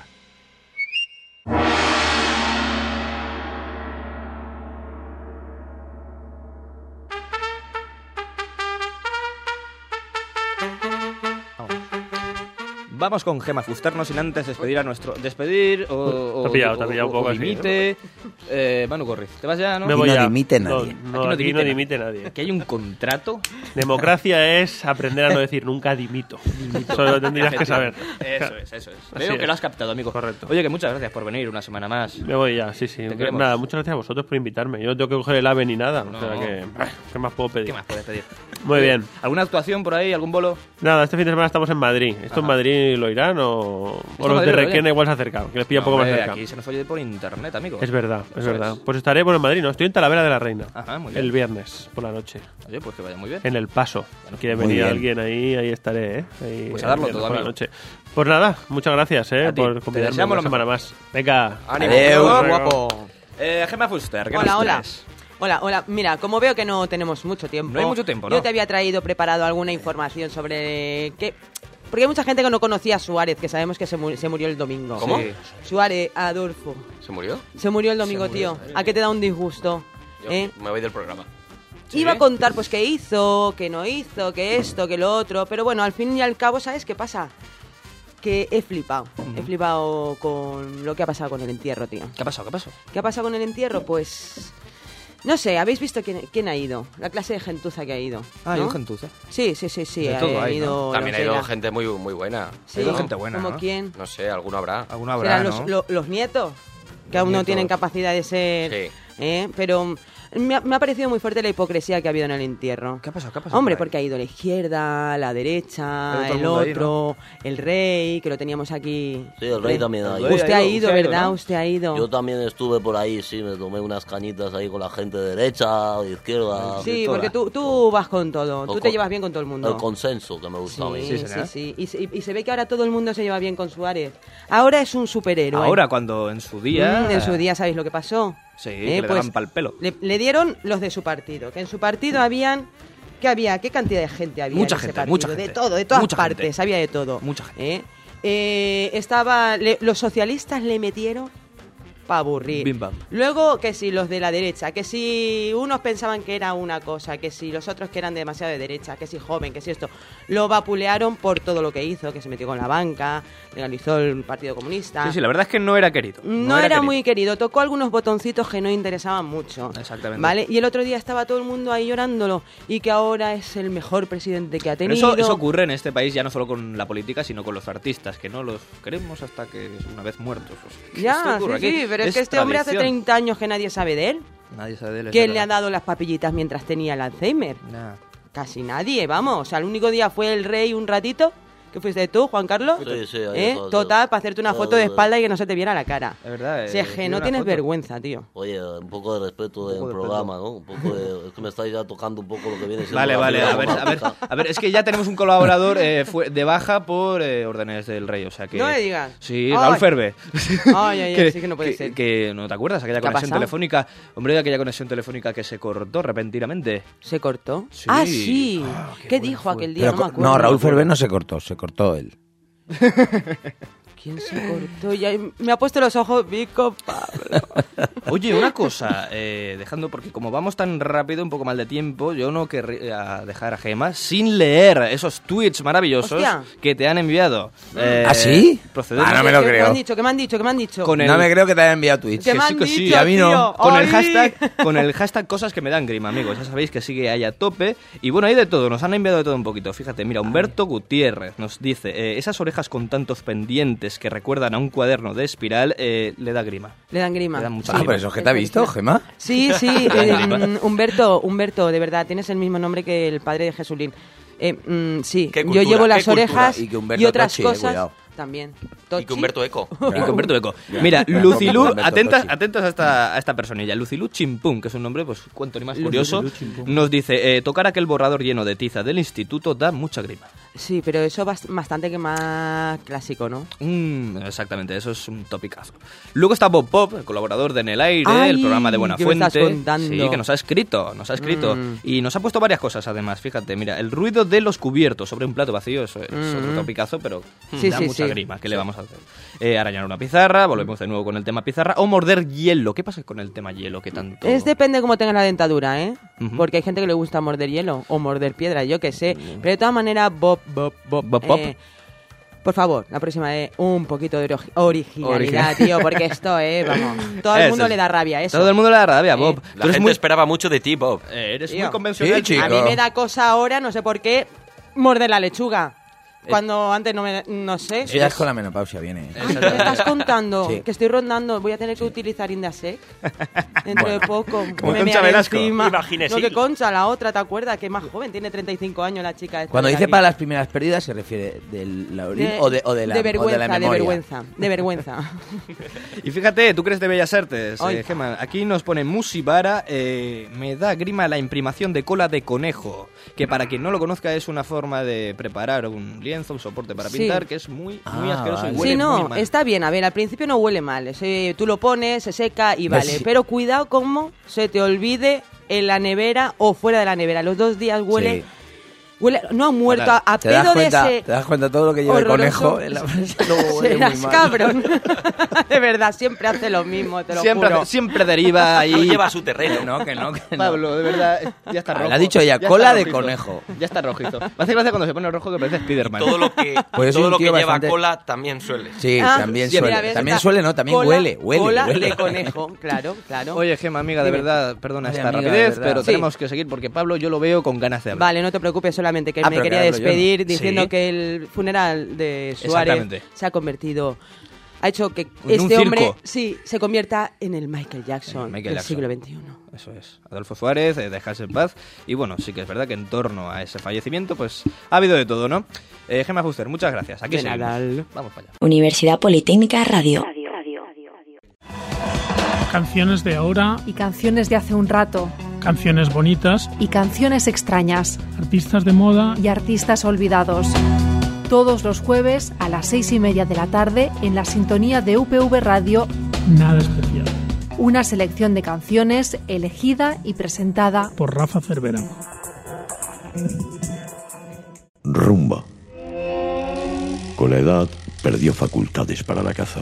Speaker 2: Vamos con Gema Fuster, no sin antes despedir a nuestro... Despedir o...
Speaker 5: Te ha pillado un poco así.
Speaker 2: Dimite... Manu Gorriz, ¿te vas ya, no?
Speaker 6: Me voy ya. Dimite nadie.
Speaker 5: Aquí no dimite nadie.
Speaker 2: Aquí hay un contrato.
Speaker 5: Democracia es aprender a no decir nunca dimito. Eso lo tendrías que saber.
Speaker 2: Eso es. Veo que lo has captado, amigo.
Speaker 5: Correcto.
Speaker 2: Oye, que muchas gracias por venir una semana más.
Speaker 5: Me voy ya, sí. Nada, muchas gracias a vosotros por invitarme. Yo no tengo que coger el AVE ni nada. No. O sea que... ¿Qué más puedo pedir?
Speaker 2: ¿Qué más puedes pedir?
Speaker 5: Muy bien.
Speaker 2: ¿Alguna actuación por ahí? ¿Algún bolo?
Speaker 5: Nada, este fin de semana estamos en Madrid. ¿Esto en Madrid lo irán o los de Requena igual se acercan? Que les pilla un poco más cerca.
Speaker 2: Aquí se nos oye por internet, amigo.
Speaker 5: Es verdad. Pues estaré en Madrid, no, estoy en Talavera de la Reina.
Speaker 2: Ajá, muy bien.
Speaker 5: El viernes por la noche.
Speaker 2: Oye, pues que vaya muy bien.
Speaker 5: En El Paso. Quiere venir alguien ahí estaré, ahí.
Speaker 2: Pues a darlo todo, amigo.
Speaker 5: La noche. Pues nada, muchas gracias, por convidarme una semana más. Venga.
Speaker 2: Adiós, guapo. Gema Fuster, ¿qué
Speaker 4: Hola. Mira, como veo que no tenemos mucho tiempo...
Speaker 2: No hay mucho tiempo, ¿no?
Speaker 4: Yo te había preparado alguna información sobre... Porque hay mucha gente que no conocía a Suárez, que sabemos que se murió el domingo.
Speaker 3: ¿Cómo?
Speaker 4: Sí. Suárez, Adolfo.
Speaker 3: ¿Se murió?
Speaker 4: Se murió el domingo, tío. ¿A qué te da un disgusto?
Speaker 3: Yo me voy del programa.
Speaker 4: Iba a contar pues qué hizo, qué no hizo, qué esto, qué lo otro, pero bueno, al fin y al cabo, ¿sabes qué pasa? Que he flipado. He flipado con lo que ha pasado con el entierro, tío.
Speaker 2: ¿Qué ha pasado?
Speaker 4: ¿Qué ha pasado con el entierro? Pues... no sé, ¿habéis visto quién ha ido? La clase de gentuza que ha ido.
Speaker 2: Ah, ¿ha ido gentuza?
Speaker 4: Sí.
Speaker 2: De todo
Speaker 4: ha
Speaker 2: hay,
Speaker 4: ido...
Speaker 3: ¿no? También ha ido gente muy, muy buena.
Speaker 4: Sí,
Speaker 2: ha ido gente buena,
Speaker 4: ¿como
Speaker 2: ¿no?
Speaker 4: quién?
Speaker 3: No sé, alguno habrá.
Speaker 2: Alguno habrá,
Speaker 4: ¿Serán
Speaker 2: ¿no?
Speaker 4: los nietos? Que aún no tienen capacidad de ser...
Speaker 3: Sí.
Speaker 4: Pero me ha parecido muy fuerte la hipocresía que ha habido en el entierro.
Speaker 2: ¿Qué ha pasado?
Speaker 4: Hombre, porque ha ido la izquierda, la derecha, el otro, el rey, que lo teníamos aquí.
Speaker 16: Sí, el rey también ha ido.
Speaker 4: Usted ha ido, ¿verdad? ¿No? Usted ha ido.
Speaker 16: Yo también estuve por ahí, sí, me tomé unas cañitas ahí con la gente de derecha, de izquierda.
Speaker 4: Sí, porque tú vas con todo, tú te llevas bien con todo el mundo.
Speaker 16: El consenso que me gusta a mí.
Speaker 4: Sí. Y se ve que ahora todo el mundo se lleva bien con Suárez. Ahora es un superhéroe.
Speaker 2: Ahora, cuando en su día...
Speaker 4: En su día, ¿sabéis lo que pasó?
Speaker 2: Sí, que le daban pa'l pelo.
Speaker 4: Le dieron los de su partido, que en su partido habían... ¿Qué cantidad de gente había
Speaker 2: mucha
Speaker 4: en ese
Speaker 2: gente,
Speaker 4: partido?
Speaker 2: mucha gente.
Speaker 4: De todo, de todas
Speaker 2: mucha
Speaker 4: partes,
Speaker 2: gente.
Speaker 4: había de todo.
Speaker 2: Mucha gente.
Speaker 4: Los socialistas le metieron para aburrir.
Speaker 2: Bim, bam.
Speaker 4: Luego, que si los de la derecha, que si unos pensaban que era una cosa, que si los otros que eran demasiado de derecha, que si joven, que si esto, lo vapulearon por todo lo que hizo, que se metió con la banca, legalizó el Partido Comunista.
Speaker 2: Sí, la verdad es que no era querido.
Speaker 4: No era muy querido, tocó algunos botoncitos que no interesaban mucho.
Speaker 2: Exactamente.
Speaker 4: ¿Vale? Y el otro día estaba todo el mundo ahí llorándolo y que ahora es el mejor presidente que ha tenido.
Speaker 2: Pero eso ocurre en este país ya no solo con la política, sino con los artistas, que no los queremos hasta que una vez muertos.
Speaker 4: Ya, sí, pero es que este hombre hace 30 años que nadie sabe de él.
Speaker 2: Nadie sabe de él.
Speaker 4: ¿Quién le ha dado las papillitas mientras tenía el Alzheimer?
Speaker 2: Nah.
Speaker 4: Casi nadie, vamos. O sea, el único día fue el rey un ratito. ¿Qué fuiste tú, Juan Carlos?
Speaker 16: Sí,
Speaker 4: Total, para hacerte una foto de espalda y que no se te viera la cara.
Speaker 2: Es verdad.
Speaker 4: Si es que no tienes vergüenza, tío.
Speaker 16: Oye, un poco de respeto del programa, ¿no? Un poco de... Es que me estáis ya tocando un poco lo que viene siendo...
Speaker 2: Vale, a ver, es que ya tenemos un colaborador de baja por órdenes del rey, o sea que...
Speaker 4: No me digas.
Speaker 2: Sí, Raúl Ferbe.
Speaker 4: Ay, sí que no puede ser.
Speaker 2: Que ¿no te acuerdas? Aquella conexión telefónica. Hombre, aquella conexión telefónica que se cortó repentinamente.
Speaker 4: ¿Se cortó?
Speaker 2: Sí.
Speaker 4: Ah, sí. ¿Qué dijo aquel día? No me acuerdo.
Speaker 6: No, Raúl Ferbe no se cortó él.
Speaker 4: ¿Quién se cortó? Ya me ha puesto los ojos Vico Pablo.
Speaker 2: Oye, una cosa, dejando, porque como vamos tan rápido, un poco mal de tiempo, yo no querría dejar a Gema sin leer esos tweets maravillosos que te han enviado.
Speaker 6: ¿Ah, sí?
Speaker 2: Procedemos.
Speaker 6: No me lo creo.
Speaker 4: ¿Qué me han dicho?
Speaker 6: No me creo que te hayan enviado tweets.
Speaker 4: ¿Qué me han dicho,
Speaker 6: y a mí no.
Speaker 2: Con el hashtag cosas que me dan grima, amigos. Ya sabéis que sigue ahí a tope. Y bueno, hay de todo, nos han enviado de todo un poquito. Fíjate, mira, Humberto Gutiérrez nos dice, esas orejas con tantos pendientes que recuerdan a un cuaderno de espiral, le da grima.
Speaker 4: Le dan grima.
Speaker 2: Le dan mucha
Speaker 6: grima. Pero eso que te ha visto, Gema.
Speaker 4: Sí, Humberto, de verdad, tienes el mismo nombre que el padre de Jesulín. Sí, yo llevo las orejas y otras
Speaker 6: Tochi,
Speaker 4: cosas
Speaker 6: cuidado.
Speaker 4: también.
Speaker 3: Y que Humberto Eco.
Speaker 2: Mira, Lucilú, atentos a esta personilla. Lucilú Chimpún, que es un nombre, pues cuanto ni más curioso, nos dice, tocar aquel borrador lleno de tiza del instituto da mucha grima.
Speaker 4: Sí, pero eso bastante que más clásico, ¿no?
Speaker 2: Exactamente, eso es un topicazo. Luego está Bob Pop, el colaborador de En el Aire, el programa de Buena Fuente. Sí, que nos ha escrito. Y nos ha puesto varias cosas, además. Fíjate, mira, el ruido de los cubiertos sobre un plato vacío, eso es otro topicazo, pero da mucha grima. ¿Qué le vamos a hacer? Arañar una pizarra, volvemos de nuevo con el tema pizarra, o morder hielo. ¿Qué pasa con el tema hielo? ¿Qué tanto?
Speaker 4: Depende de cómo tengas la dentadura, ¿eh? Porque hay gente que le gusta morder hielo o morder piedra, yo qué sé. Pero de todas maneras, Bob. Por favor, la próxima es un poquito de originalidad, tío, porque esto, vamos, todo el mundo le da rabia eso.
Speaker 2: Todo el mundo le da rabia, Bob.
Speaker 3: La gente esperaba mucho de ti, Bob.
Speaker 2: Eres muy convencional.
Speaker 6: Sí,
Speaker 4: a mí me da cosa ahora, no sé por qué, morder la lechuga. Cuando antes no sé.
Speaker 6: Eso ya es con la menopausia, viene.
Speaker 4: ¿Qué me estás contando? Sí. Que estoy rondando. Voy a tener que utilizar Indasec dentro de poco.
Speaker 2: Como Concha Velasco.
Speaker 3: Imagínese.
Speaker 4: No, que Concha, la otra, ¿te acuerdas? Que es más joven, tiene 35 años la chica. Esta.
Speaker 6: Cuando dice para las primeras pérdidas, ¿se refiere del laurín o de la memoria?
Speaker 4: De vergüenza.
Speaker 2: Y fíjate, tú crees de Bellas Artes, Gemma. Aquí nos pone Musibara, me da grima la imprimación de cola de conejo, que para quien no lo conozca es una forma de preparar un lienzo, un soporte para pintar, que es muy asqueroso y huele muy mal.
Speaker 4: Está bien, a ver, al principio no huele mal, tú lo pones, se seca y vale, pero cuidado como se te olvide en la nevera o fuera de la nevera, los 2 días huele Huele, no ha muerto
Speaker 2: Fatal.
Speaker 4: a pedo de ese...
Speaker 6: ¿Te das cuenta todo lo que lleva el
Speaker 4: horroroso?
Speaker 6: conejo en la frase? Luego huele muy
Speaker 4: Serás
Speaker 6: mal.
Speaker 4: cabrón. De verdad, siempre hace lo mismo, te lo juro.
Speaker 2: Siempre deriva ahí.
Speaker 3: No lleva a su terreno.
Speaker 6: Que no.
Speaker 2: Pablo, de verdad, ya está rojo.
Speaker 6: Le ha dicho ella,
Speaker 2: Ya
Speaker 6: cola
Speaker 2: está
Speaker 6: de
Speaker 2: rojizo.
Speaker 6: conejo.
Speaker 2: Ya está rojizo. Me hace gracia cuando se pone rojo que parece Spiderman.
Speaker 3: Todo lo que,
Speaker 6: Pues
Speaker 3: todo
Speaker 6: es un
Speaker 3: lo que
Speaker 6: tío
Speaker 3: lleva
Speaker 6: bastante-
Speaker 3: cola también suele.
Speaker 6: Sí,
Speaker 4: Ah,
Speaker 6: también
Speaker 4: sí,
Speaker 6: suele.
Speaker 4: mira, ves,
Speaker 6: También
Speaker 4: está
Speaker 6: suele, no, también
Speaker 4: cola-
Speaker 6: huele.
Speaker 4: Cola
Speaker 6: huele.
Speaker 4: de conejo, claro.
Speaker 2: Oye, Gemma, amiga, de
Speaker 4: Dime.
Speaker 2: verdad, perdona
Speaker 6: Oye,
Speaker 2: esta
Speaker 6: amiga,
Speaker 2: rapidez,
Speaker 6: de verdad.
Speaker 2: pero
Speaker 4: Sí.
Speaker 2: tenemos que seguir porque Pablo yo lo veo con ganas de hablar.
Speaker 4: Vale, no te preocupes, solamente que
Speaker 6: Ah,
Speaker 4: me
Speaker 6: pero
Speaker 4: quería
Speaker 6: que hablo yo,
Speaker 4: despedir
Speaker 6: ¿no?
Speaker 4: diciendo
Speaker 2: Sí.
Speaker 4: que el funeral de Suárez
Speaker 2: Exactamente.
Speaker 4: se ha convertido... Ha hecho que
Speaker 2: En un
Speaker 4: este hombre
Speaker 2: circo.
Speaker 4: se convierta en el Michael Jackson
Speaker 2: Michael
Speaker 4: del
Speaker 2: Jackson.
Speaker 4: siglo XXI.
Speaker 2: Eso es. Adolfo Suárez, dejarse en paz. Y bueno, sí que es verdad que en torno a ese fallecimiento, pues ha habido de todo, ¿no? Gemma Fuster, muchas gracias. Aquí
Speaker 4: De
Speaker 2: seguimos.
Speaker 4: nada.
Speaker 2: Vamos para allá.
Speaker 14: Universidad Politécnica Radio.
Speaker 21: Canciones de ahora,
Speaker 8: Y canciones de hace un rato.
Speaker 21: canciones bonitas,
Speaker 8: Y canciones extrañas.
Speaker 21: artistas de moda.
Speaker 8: Y artistas olvidados. Todos los jueves a las 6:30 de la tarde en la sintonía de UPV Radio.
Speaker 21: Nada especial.
Speaker 8: Una selección de canciones elegida y presentada
Speaker 21: Por Rafa Cervera.
Speaker 22: Rumba. Con la edad perdió facultades para la caza.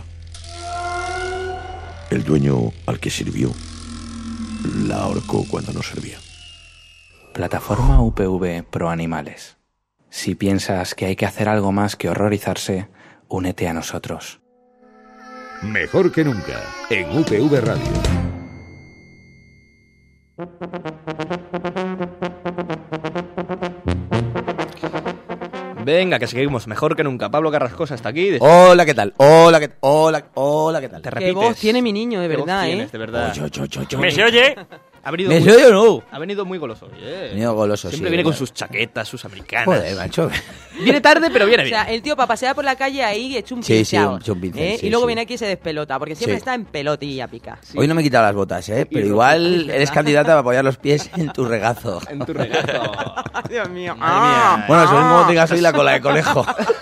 Speaker 22: El dueño al que sirvió la ahorcó cuando no servía.
Speaker 23: Plataforma UPV Pro Animales. Si piensas que hay que hacer algo más que horrorizarse, únete a nosotros.
Speaker 1: Mejor que nunca en UPV Radio.
Speaker 2: Venga, que seguimos mejor que nunca. Pablo Carrascosa está aquí.
Speaker 6: Hola, ¿qué tal? Hola, ¿qué tal?
Speaker 2: Te
Speaker 4: Qué
Speaker 2: repites.
Speaker 4: voz tiene mi niño, de
Speaker 2: Qué voz
Speaker 4: verdad,
Speaker 2: tienes, de verdad.
Speaker 13: ¿Me se oye?
Speaker 2: Ha venido
Speaker 6: ¿Me
Speaker 2: muy-
Speaker 6: soy o no?
Speaker 2: Ha venido muy goloso. yeah.
Speaker 6: Venido goloso,
Speaker 2: Siempre
Speaker 6: sí,
Speaker 2: viene con
Speaker 6: verdad.
Speaker 2: sus chaquetas, sus americanas.
Speaker 6: Joder, macho.
Speaker 2: Viene tarde, pero viene
Speaker 4: O
Speaker 2: bien.
Speaker 4: sea, el tío para pasear por la calle ahí hecho un
Speaker 6: Sí,
Speaker 4: pinchao,
Speaker 6: sí, un pincel, sí,
Speaker 4: y luego
Speaker 6: sí.
Speaker 4: viene aquí y se despelota, porque siempre
Speaker 6: Sí.
Speaker 4: está en pelotilla pica.
Speaker 6: Hoy no me he quitado las botas, pero
Speaker 4: rojo,
Speaker 6: igual
Speaker 4: ¿verdad?
Speaker 6: eres candidata para apoyar los pies en tu regazo.
Speaker 2: En tu regazo.
Speaker 4: Dios mío.
Speaker 2: Madre mía.
Speaker 6: Bueno, según como tengas hoy la cola de conejo.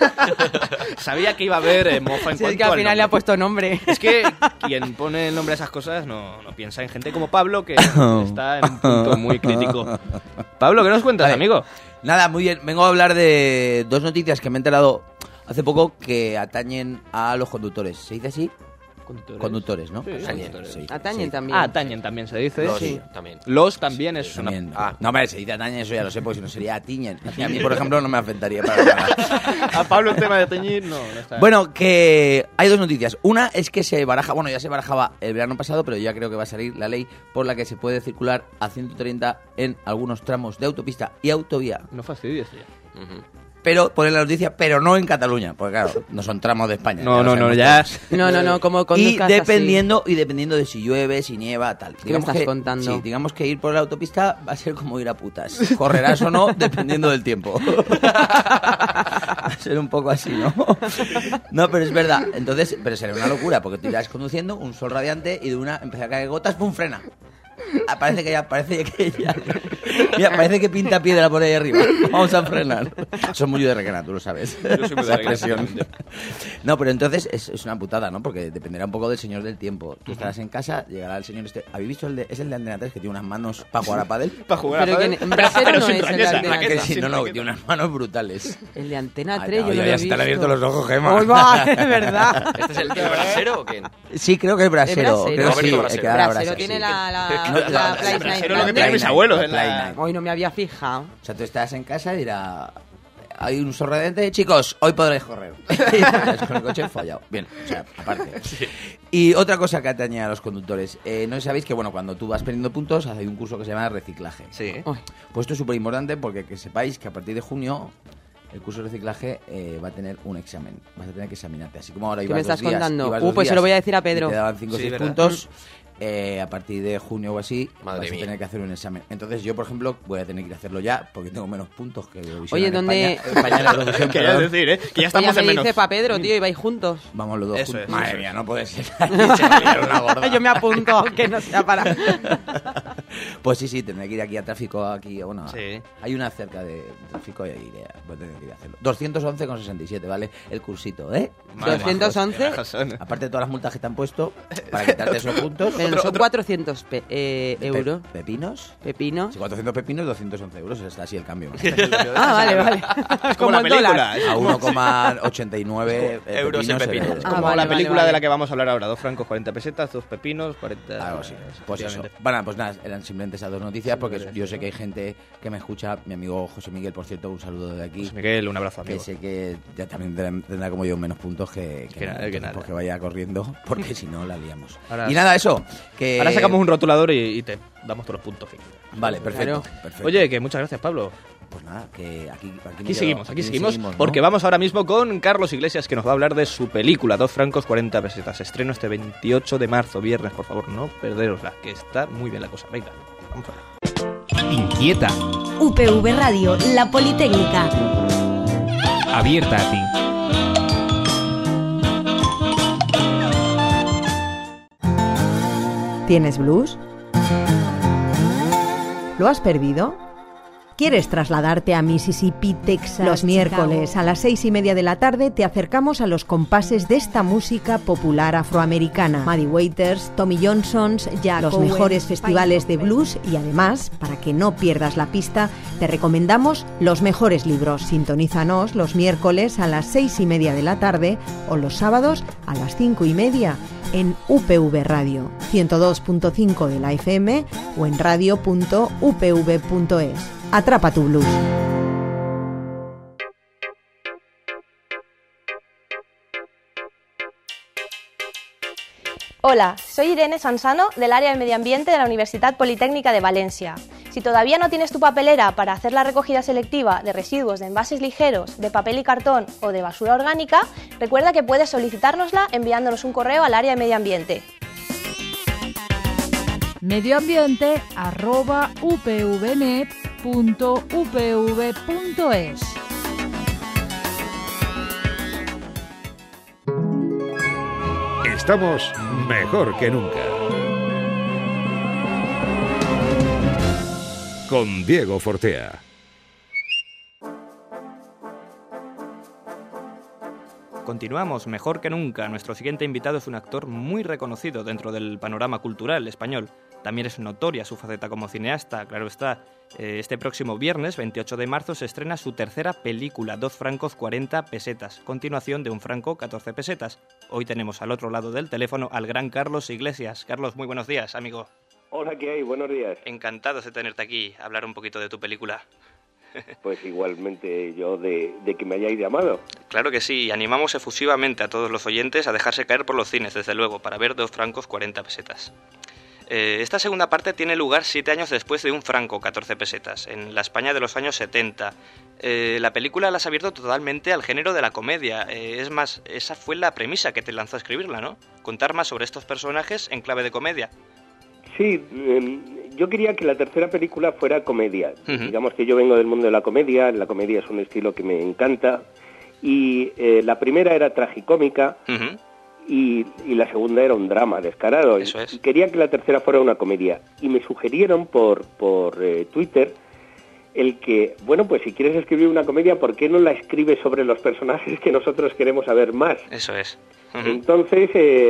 Speaker 2: Sabía que iba a haber mofa en
Speaker 4: Si es
Speaker 2: cuanto
Speaker 4: que al
Speaker 2: al
Speaker 4: final le ha
Speaker 2: nombre.
Speaker 4: puesto nombre.
Speaker 2: Es que quien pone el nombre a esas cosas no piensa en gente como Pablo, que está en un punto muy crítico. Pablo, ¿qué nos cuentas,
Speaker 6: Vale.
Speaker 2: amigo?
Speaker 6: Nada, muy bien. Vengo a hablar de dos noticias que me he enterado hace poco que atañen a los conductores. ¿Se dice así? Conductores, ¿no?
Speaker 2: Sí,
Speaker 6: Atañen,
Speaker 2: conductores.
Speaker 6: sí.
Speaker 4: Atañen
Speaker 6: Sí.
Speaker 4: también.
Speaker 2: Atañen también se dice.
Speaker 3: Los
Speaker 2: Sí.
Speaker 3: también.
Speaker 2: Los también es una...
Speaker 6: También. No, hombre, se dice atañen, eso ya lo sé, porque si no sería atiñen. Y a mí, por ejemplo, no me afectaría para nada.
Speaker 2: A Pablo el tema de teñir no está.
Speaker 6: Bueno, que hay dos noticias. Una es que se baraja, bueno, ya se barajaba el verano pasado, pero ya creo que va a salir la ley por la que se puede circular a 130 en algunos tramos de autopista y autovía.
Speaker 2: No fastidies, tío.
Speaker 6: Pero, poner la noticia, pero no en Cataluña, porque claro, no son tramos de España.
Speaker 2: No,
Speaker 6: ya lo
Speaker 2: no, no,
Speaker 6: sabemos
Speaker 2: ya-
Speaker 6: todos.
Speaker 4: No, como
Speaker 6: Y
Speaker 4: conduzcas
Speaker 6: dependiendo de si llueve, si nieva, tal.
Speaker 4: ¿Qué me estás contando?
Speaker 6: Sí, digamos que ir por la autopista va a ser como ir a putas. Correrás o no, dependiendo del tiempo. Va a ser un poco así, ¿no? No, pero es verdad. Entonces, pero será una locura, porque tú irás conduciendo, un sol radiante, y de una empieza a caer gotas, ¡pum! Frena. Ah, parece que ya. Mira, parece que pinta piedra por ahí arriba. Vamos a frenar. Son muy de Requena, tú lo sabes.
Speaker 2: Yo soy muy de
Speaker 6: Esa
Speaker 2: Requena,
Speaker 6: expresión.
Speaker 2: también.
Speaker 6: No, pero entonces es una putada, ¿no? Porque dependerá un poco del señor del tiempo. Tú estarás en casa, llegará el señor este. ¿Habéis visto es el de Antena 3 que tiene unas manos para jugar a pádel?
Speaker 2: Para jugar a
Speaker 4: Pero
Speaker 2: pádel.
Speaker 4: que en Brasero
Speaker 2: Pero
Speaker 4: no
Speaker 2: sin
Speaker 4: es el de
Speaker 2: raqueta,
Speaker 4: Antena
Speaker 2: raqueta,
Speaker 4: 3.
Speaker 6: Sí,
Speaker 2: sin
Speaker 6: no,
Speaker 2: raqueta.
Speaker 6: tiene unas manos brutales.
Speaker 4: El de Antena
Speaker 6: Ah,
Speaker 4: 3
Speaker 6: no,
Speaker 4: yo no
Speaker 6: ya
Speaker 4: lo he
Speaker 6: se te han
Speaker 4: visto.
Speaker 6: abierto los ojos, Gemma.
Speaker 4: ¡Ay, va! Es verdad.
Speaker 3: ¿Este es el brasero o qué?
Speaker 6: Sí, creo que es brasero.
Speaker 4: ¿Es
Speaker 6: Creo que sí,
Speaker 3: Roberto
Speaker 6: el
Speaker 3: Brasero.
Speaker 6: que da la
Speaker 4: Brasero
Speaker 6: brasa,
Speaker 4: tiene
Speaker 6: sí.
Speaker 4: la
Speaker 6: No, la
Speaker 4: Play
Speaker 2: Brasero
Speaker 4: Night.
Speaker 2: es lo que tienen mis
Speaker 6: Play
Speaker 2: abuelos
Speaker 6: Night,
Speaker 2: en
Speaker 6: Play
Speaker 2: la...
Speaker 6: Night.
Speaker 4: Hoy no me había fijado.
Speaker 6: O sea, tú estás en casa y dirá... Hay un sol radiante, chicos, hoy podréis correr. Y vas con el coche follado. Bien, o sea, aparte. Y otra cosa que atañe a los conductores. No sabéis que, bueno, cuando tú vas perdiendo puntos, hay un curso que se llama reciclaje.
Speaker 2: Sí.
Speaker 6: Pues esto es súper importante porque que sepáis que a partir de junio el curso de reciclaje va a tener un examen. Vas a tener que examinarte. Así como ahora
Speaker 4: ¿Qué
Speaker 6: ibas
Speaker 4: me estás
Speaker 6: 2 días,
Speaker 4: contando?
Speaker 6: ibas 2
Speaker 4: Pues se
Speaker 6: días
Speaker 4: lo voy a decir a Pedro.
Speaker 6: y te daban 5 o
Speaker 3: Sí,
Speaker 6: 6
Speaker 3: ¿verdad?
Speaker 6: puntos. A partir de junio o así
Speaker 3: Madre
Speaker 6: vas a
Speaker 3: mía.
Speaker 6: tener que hacer un examen. Entonces yo, por ejemplo, voy a tener que ir a hacerlo ya porque tengo menos puntos que Eurovisión.
Speaker 4: Oye,
Speaker 6: en
Speaker 4: ¿dónde-
Speaker 6: España. España en Eurovisión,
Speaker 2: Querías
Speaker 6: perdón.
Speaker 2: decir, que ya
Speaker 4: Ya
Speaker 2: estamos
Speaker 4: me
Speaker 2: en menos.
Speaker 4: dice pa' Pedro, tío, ibais juntos.
Speaker 6: Vamos los dos
Speaker 2: Eso
Speaker 6: juntos.
Speaker 2: es,
Speaker 6: Madre
Speaker 2: eso
Speaker 6: mía, no puede ser. Se va a liar una gorda.
Speaker 4: Yo me apunto, aunque no sea para...
Speaker 6: Pues sí, tendré que ir aquí a tráfico, aquí, bueno,
Speaker 2: Sí.
Speaker 6: hay una cerca de tráfico y iré, voy a tener que ir a hacerlo. 211,67, ¿vale? El cursito, ¿eh?
Speaker 2: Madre,
Speaker 4: 211.
Speaker 6: Aparte de todas las multas que te han puesto, para quitarte esos puntos.
Speaker 4: Pero son 400 euros.
Speaker 6: ¿Pepinos?
Speaker 4: Pepino.
Speaker 6: Si 400 pepinos, 211 euros, está así el cambio.
Speaker 4: Vale.
Speaker 2: Es como la
Speaker 4: el
Speaker 2: película.
Speaker 4: dólar.
Speaker 2: Es
Speaker 6: A
Speaker 2: como
Speaker 6: 1,89
Speaker 2: euros en pepinos.
Speaker 6: euros.
Speaker 2: Como la película de la que vamos a hablar ahora. 2 francos, 40 pesetas, 2 pepinos, 40...
Speaker 6: Algo así. Pues eso. Bueno, pues nada, eran simplemente esas dos noticias porque yo sé que hay gente que me escucha. Mi amigo José Miguel, por cierto, un saludo de aquí.
Speaker 2: José Miguel, un abrazo, amigo.
Speaker 6: Que sé que ya también tendrá como yo menos puntos que nada. Porque vaya corriendo, porque si no la liamos.
Speaker 2: Ahora,
Speaker 6: y nada, eso. Que...
Speaker 2: Ahora sacamos un rotulador y te damos todos los puntos.
Speaker 6: Vale, perfecto.
Speaker 2: Oye, que muchas gracias, Pablo.
Speaker 6: Pues nada, que
Speaker 2: Aquí seguimos, ¿no? Porque vamos ahora mismo con Carlos Iglesias, que nos va a hablar de su película 2 francos 40 pesetas. Estreno este 28 de marzo, viernes, por favor, no perderosla, que está muy bien la cosa. Venga, vamos allá.
Speaker 7: Inquieta.
Speaker 10: UPV Radio, la Politécnica.
Speaker 7: Abierta a ti.
Speaker 11: ¿Tienes blues? ¿Lo has perdido? ¿Quieres trasladarte a Mississippi, Texas? Los miércoles a las 6:30 de la tarde te acercamos a los compases de esta música popular afroamericana. Muddy Waters, Tommy Johnson's, Jack los
Speaker 10: Owen,
Speaker 11: mejores festivales de blues y además, para que no pierdas la pista, te recomendamos los mejores libros. Sintonízanos los miércoles a las 6:30 de la tarde o los sábados a las 5:30 en UPV Radio, 102.5 de la FM o en radio.upv.es. Atrapa tu blues.
Speaker 24: Hola, soy Irene Sansano del área de Medio Ambiente de la Universidad Politécnica de Valencia. Si todavía no tienes tu papelera para hacer la recogida selectiva de residuos de envases ligeros, de papel y cartón o de basura orgánica, recuerda que puedes solicitárnosla enviándonos un correo al área de Medio Ambiente.
Speaker 25: medioambiente@upvnet.upv.es.
Speaker 1: Estamos mejor que nunca. Con Diego Fortea.
Speaker 2: Continuamos, mejor que nunca. Nuestro siguiente invitado es un actor muy reconocido dentro del panorama cultural español. También es notoria su faceta como cineasta, claro está. Este próximo viernes, 28 de marzo, se estrena su tercera película, 2 francos 40 pesetas, continuación de 1 franco 14 pesetas. Hoy tenemos al otro lado del teléfono al gran Carlos Iglesias. Carlos, muy buenos días, amigo.
Speaker 26: Hola, ¿qué hay? Buenos días.
Speaker 2: Encantados de tenerte aquí, a hablar un poquito de tu película.
Speaker 26: Pues igualmente yo de que me hayáis llamado.
Speaker 2: Claro que sí, animamos efusivamente a todos los oyentes a dejarse caer por los cines, desde luego, para ver 2 francos 40 pesetas. Esta segunda parte tiene lugar 7 años después de 1 franco 14 pesetas, en la España de los años 70. La película la has abierto totalmente al género de la comedia. Es más, esa fue la premisa que te lanzó a escribirla, ¿no? Contar más sobre estos personajes en clave de comedia.
Speaker 26: Sí, yo quería que la tercera película fuera comedia. Digamos que yo vengo del mundo de la comedia es un estilo que me encanta, y la primera era tragicómica, y la segunda era un drama descarado.
Speaker 2: Eso es.
Speaker 26: Y quería que la tercera fuera una comedia. Y me sugirieron por Twitter el que, bueno, pues si quieres escribir una comedia, ¿por qué no la escribes sobre los personajes que nosotros queremos saber más?
Speaker 2: Eso es.
Speaker 26: Entonces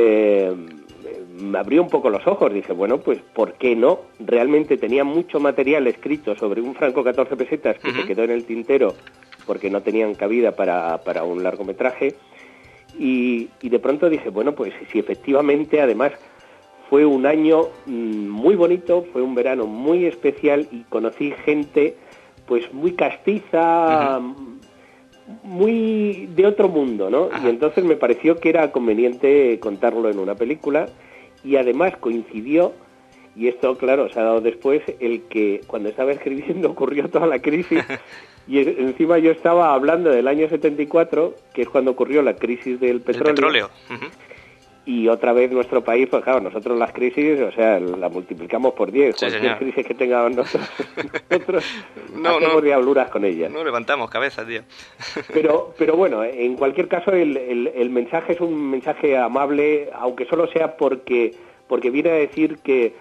Speaker 26: me abrió un poco los ojos. Dije, bueno, pues ¿por qué no? Realmente tenía mucho material escrito sobre 1 franco 14 pesetas que se quedó en el tintero porque no tenían cabida para un largometraje. Y de pronto dije, bueno, pues si efectivamente, además, fue un año muy bonito, fue un verano muy especial y conocí gente pues muy castiza, muy de otro mundo, ¿no? Y entonces me pareció que era conveniente contarlo en una película, y además coincidió, y esto claro se ha dado después, el que cuando estaba escribiendo ocurrió toda la crisis. Y encima yo estaba hablando del año 74, que es cuando ocurrió la crisis del petróleo. Y otra vez nuestro país, pues claro, nosotros las crisis, o sea, la multiplicamos por 10.
Speaker 2: Sí,
Speaker 26: cualquier
Speaker 2: señor.
Speaker 26: crisis que tengamos nosotros hacemos diabluras con ellas.
Speaker 2: No levantamos cabeza, tío.
Speaker 26: Pero bueno, en cualquier caso el mensaje es un mensaje amable, aunque solo sea porque viene a decir que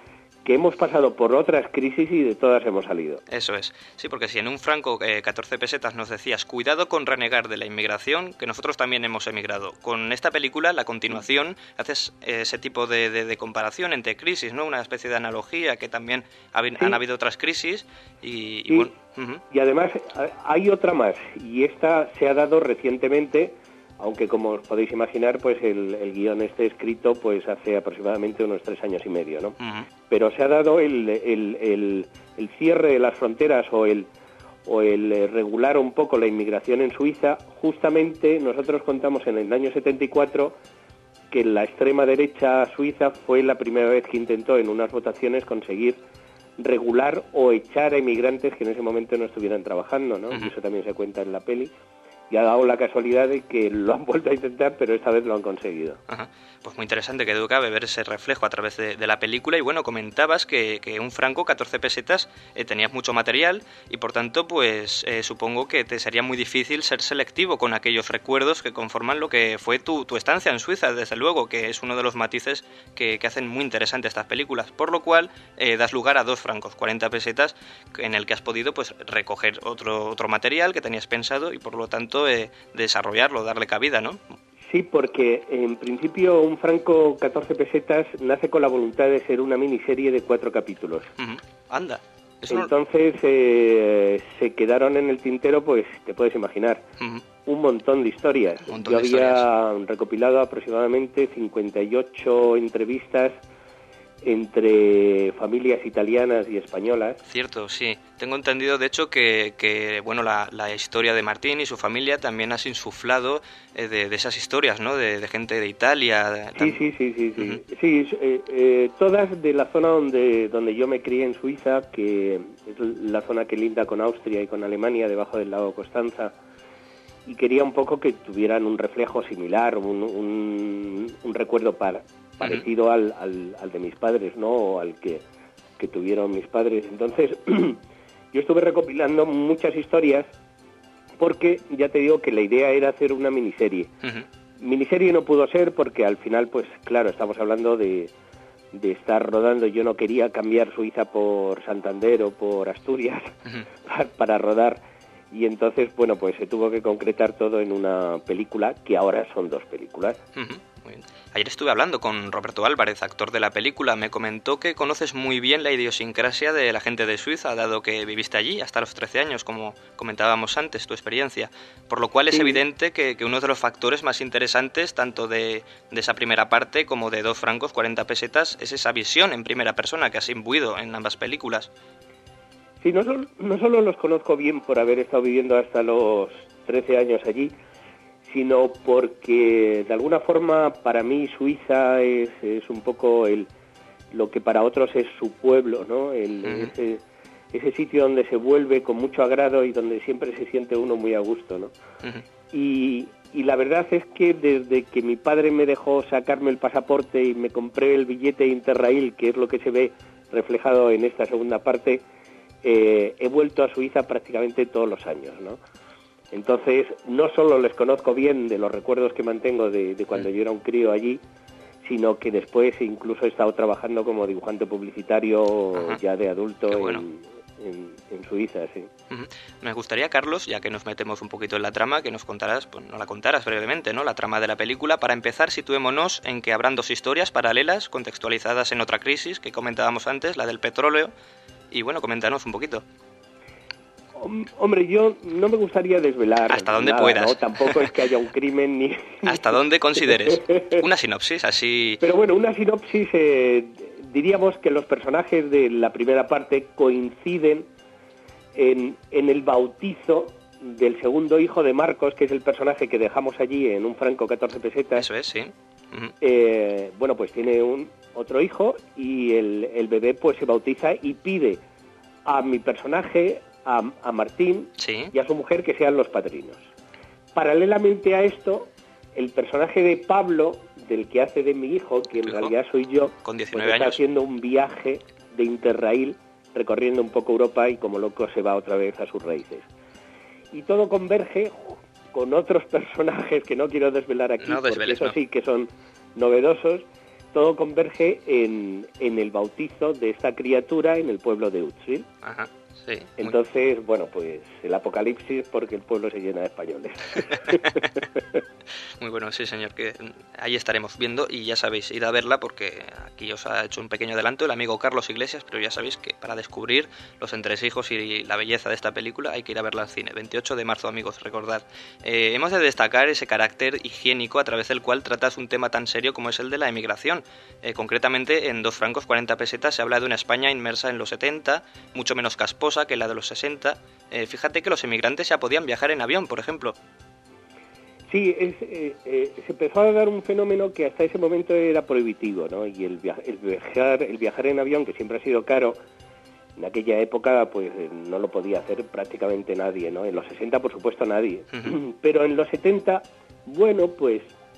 Speaker 26: que hemos pasado por otras crisis y de todas hemos salido.
Speaker 2: Eso es. Sí, porque si en un franco 14 pesetas nos decías, cuidado con renegar de la inmigración, que nosotros también hemos emigrado. Con esta película, la continuación, haces ese tipo de comparación entre crisis, ¿no? Una especie de analogía, que también han habido otras crisis y bueno...
Speaker 26: Y además hay otra más, y esta se ha dado recientemente, aunque como os podéis imaginar, pues el guión esté escrito pues hace aproximadamente unos 3 años y medio, ¿no? Pero se ha dado el cierre de las fronteras o el regular un poco la inmigración en Suiza. Justamente nosotros contamos en el año 74 que la extrema derecha suiza fue la primera vez que intentó en unas votaciones conseguir regular o echar a inmigrantes que en ese momento no estuvieran trabajando, ¿no? Y eso también se cuenta en la peli. Y ha dado la casualidad de que lo han vuelto a intentar, pero esta vez lo han conseguido.
Speaker 2: Ajá. Pues muy interesante que cabe ver ese reflejo a través de la película. Y bueno, comentabas que un franco, 14 pesetas, tenías mucho material y por tanto, pues supongo que te sería muy difícil ser selectivo con aquellos recuerdos que conforman lo que fue tu estancia en Suiza, desde luego, que es uno de los matices que hacen muy interesante estas películas. Por lo cual, das lugar a 2 francos, 40 pesetas, en el que has podido pues recoger otro material que tenías pensado y por lo tanto desarrollarlo, darle cabida, ¿no?
Speaker 26: Sí, porque en principio un franco 14 pesetas nace con la voluntad de ser una miniserie de 4 capítulos.
Speaker 2: Anda.
Speaker 26: Entonces se quedaron en el tintero, pues te puedes imaginar, un montón de historias. Yo había recopilado aproximadamente 58 entrevistas entre familias italianas y españolas.
Speaker 2: Cierto, sí. Tengo entendido, de hecho, que bueno, la historia de Martín y su familia también has insuflado de esas historias, ¿no? De gente de Italia.
Speaker 26: Sí, todas de la zona donde yo me crié en Suiza, que es la zona que linda con Austria y con Alemania, debajo del lago Constanza, y quería un poco que tuvieran un reflejo similar, un recuerdo parecido al de mis padres, ¿no? O al que tuvieron mis padres. Entonces, yo estuve recopilando muchas historias porque ya te digo que la idea era hacer una miniserie. Miniserie no pudo ser porque al final, pues claro, estamos hablando de estar rodando. Yo no quería cambiar Suiza por Santander o por Asturias para rodar. Y entonces, bueno, pues se tuvo que concretar todo en una película, que ahora son 2 películas.
Speaker 2: Muy bien. Ayer estuve hablando con Roberto Álvarez, actor de la película. Me comentó que conoces muy bien la idiosincrasia de la gente de Suiza, dado que viviste allí hasta los 13 años, como comentábamos antes, tu experiencia. Por lo cual es evidente que uno de los factores más interesantes, tanto de esa primera parte como de 2 francos, 40 pesetas, es esa visión en primera persona que has imbuido en ambas películas.
Speaker 26: Sí, no solo los conozco bien por haber estado viviendo hasta los 13 años allí, sino porque de alguna forma para mí Suiza es un poco lo que para otros es su pueblo, ¿no? Ese sitio donde se vuelve con mucho agrado y donde siempre se siente uno muy a gusto, ¿no? Y la verdad es que desde que mi padre me dejó sacarme el pasaporte y me compré el billete Interrail, que es lo que se ve reflejado en esta segunda parte, he vuelto a Suiza prácticamente todos los años, ¿no? Entonces, no solo les conozco bien de los recuerdos que mantengo de cuando yo era un crío allí, sino que después incluso he estado trabajando como dibujante publicitario ya de adulto en Suiza, sí.
Speaker 2: Me gustaría, Carlos, ya que nos metemos un poquito en la trama, que nos contaras, pues no la contaras brevemente, ¿no? La trama de la película. Para empezar, situémonos en que habrán 2 historias paralelas, contextualizadas en otra crisis que comentábamos antes, la del petróleo. Y bueno, coméntanos un poquito.
Speaker 26: Hombre, yo no me gustaría desvelar
Speaker 2: hasta donde
Speaker 26: nada,
Speaker 2: puedas,
Speaker 26: ¿no? Tampoco es que haya un crimen ni...
Speaker 2: Hasta donde consideres. Una sinopsis, así...
Speaker 26: Pero bueno, una sinopsis, diríamos que los personajes de la primera parte coinciden en el bautizo del segundo hijo de Marcos, que es el personaje que dejamos allí en un franco 14 pesetas.
Speaker 2: Eso es, sí.
Speaker 26: Bueno, pues tiene otro hijo y el bebé pues se bautiza y pide a mi personaje, a Martín y a su mujer, que sean los padrinos. Paralelamente a esto, el personaje de Pablo, del que hace de mi hijo, que en realidad soy yo,
Speaker 2: con 19
Speaker 26: pues está
Speaker 2: años,
Speaker 26: haciendo un viaje de Interrail, recorriendo un poco Europa y como loco se va otra vez a sus raíces. Y todo converge con otros personajes que no quiero desvelar aquí, porque eso sí que son novedosos, todo converge en el bautizo de esta criatura en el pueblo de Utzil.
Speaker 2: Ajá, sí.
Speaker 26: Entonces, bueno, pues el apocalipsis porque el pueblo se llena de españoles.
Speaker 2: Muy bueno, sí señor, que ahí estaremos viendo y ya sabéis, id a verla porque aquí os ha hecho un pequeño adelanto el amigo Carlos Iglesias, pero ya sabéis que para descubrir los entresijos y la belleza de esta película hay que ir a verla al cine. 28 de marzo, amigos, recordad. Hemos de destacar ese carácter higiénico a través del cual tratas un tema tan serio como es el de la emigración. Concretamente, en 2 francos 40 pesetas se habla de una España inmersa en los 70, mucho menos casposa que la de los 60. Fíjate que los emigrantes ya podían viajar en avión, por ejemplo.
Speaker 26: Sí, se empezó a dar un fenómeno que hasta ese momento era prohibitivo, ¿no? Y el viajar en avión, que siempre ha sido caro, en aquella época pues no lo podía hacer prácticamente nadie, ¿no? En los 60, por supuesto, nadie. Uh-huh. Pero en los 70, bueno, pues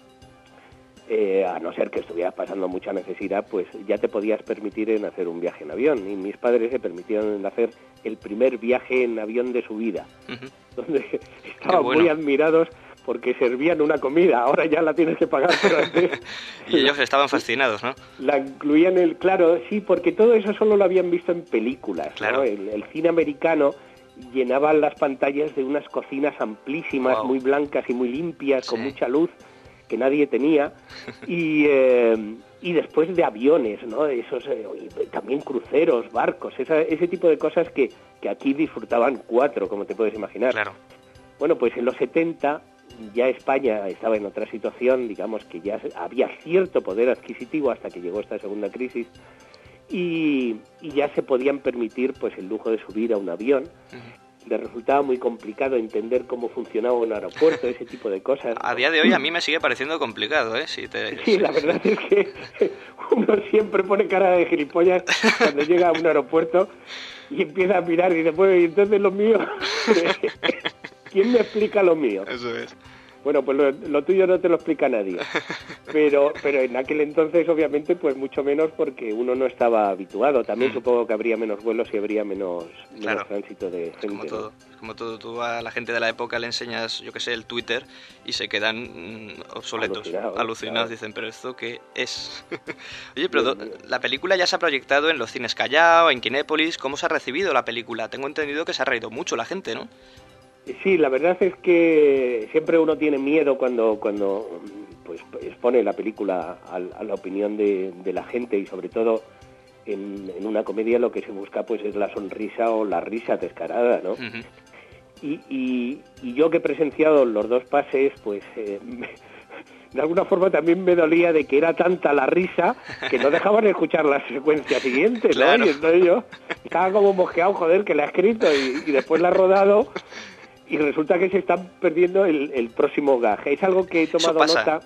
Speaker 26: a no ser que estuvieras pasando mucha necesidad, pues ya te podías permitir en hacer un viaje en avión. Y mis padres se permitieron hacer el primer viaje en avión de su vida, uh-huh. Donde estaban muy admirados porque servían una comida, ahora ya la tienes que pagar, pero antes...
Speaker 2: Y ellos estaban fascinados, ¿no?
Speaker 26: La incluían claro, sí, porque todo eso solo lo habían visto en películas,
Speaker 2: claro.
Speaker 26: ¿no? El cine americano llenaba las pantallas de unas cocinas amplísimas, muy blancas y muy limpias, con mucha luz, que nadie tenía, y después de aviones, ¿no? Esos también cruceros, barcos, ese tipo de cosas que aquí disfrutaban 4, como te puedes imaginar.
Speaker 2: Claro.
Speaker 26: Bueno, pues en los 70... ya España estaba en otra situación, digamos que ya había cierto poder adquisitivo hasta que llegó esta segunda crisis y ya se podían permitir pues el lujo de subir a un avión. Uh-huh. Les resultaba muy complicado entender cómo funcionaba un aeropuerto, ese tipo de cosas.
Speaker 2: A día de hoy a mí me sigue pareciendo complicado, ¿eh?
Speaker 26: Sí, la verdad es que uno siempre pone cara de gilipollas cuando llega a un aeropuerto y empieza a mirar y dice, pues entonces lo mío... ¿Quién me explica lo mío?
Speaker 2: Eso es.
Speaker 26: Bueno, pues lo tuyo no te lo explica nadie. Pero en aquel entonces, obviamente, pues mucho menos porque uno no estaba habituado. También supongo que habría menos vuelos y habría menos tránsito de gente.
Speaker 2: Como todo, tú a la gente de la época le enseñas, yo qué sé, el Twitter y se quedan obsoletos, alucinados. Claro. Dicen, ¿pero esto qué es? Oye, pero la película ya se ha proyectado en los cines Callao, en Kinépolis. ¿Cómo se ha recibido la película? Tengo entendido que se ha reído mucho la gente, ¿no?
Speaker 26: Sí, la verdad es que siempre uno tiene miedo cuando pues expone la película a la opinión de la gente y sobre todo en una comedia lo que se busca pues es la sonrisa o la risa descarada, ¿no? Uh-huh. Y yo que he presenciado los 2 pases, pues de alguna forma también me dolía de que era tanta la risa que no dejaban de escuchar la secuencia siguiente, ¿no? Claro. Y entonces yo estaba como mosqueado, joder, que la he escrito y después la he rodado. Y resulta que se están perdiendo el próximo gag. Es algo que he tomado nota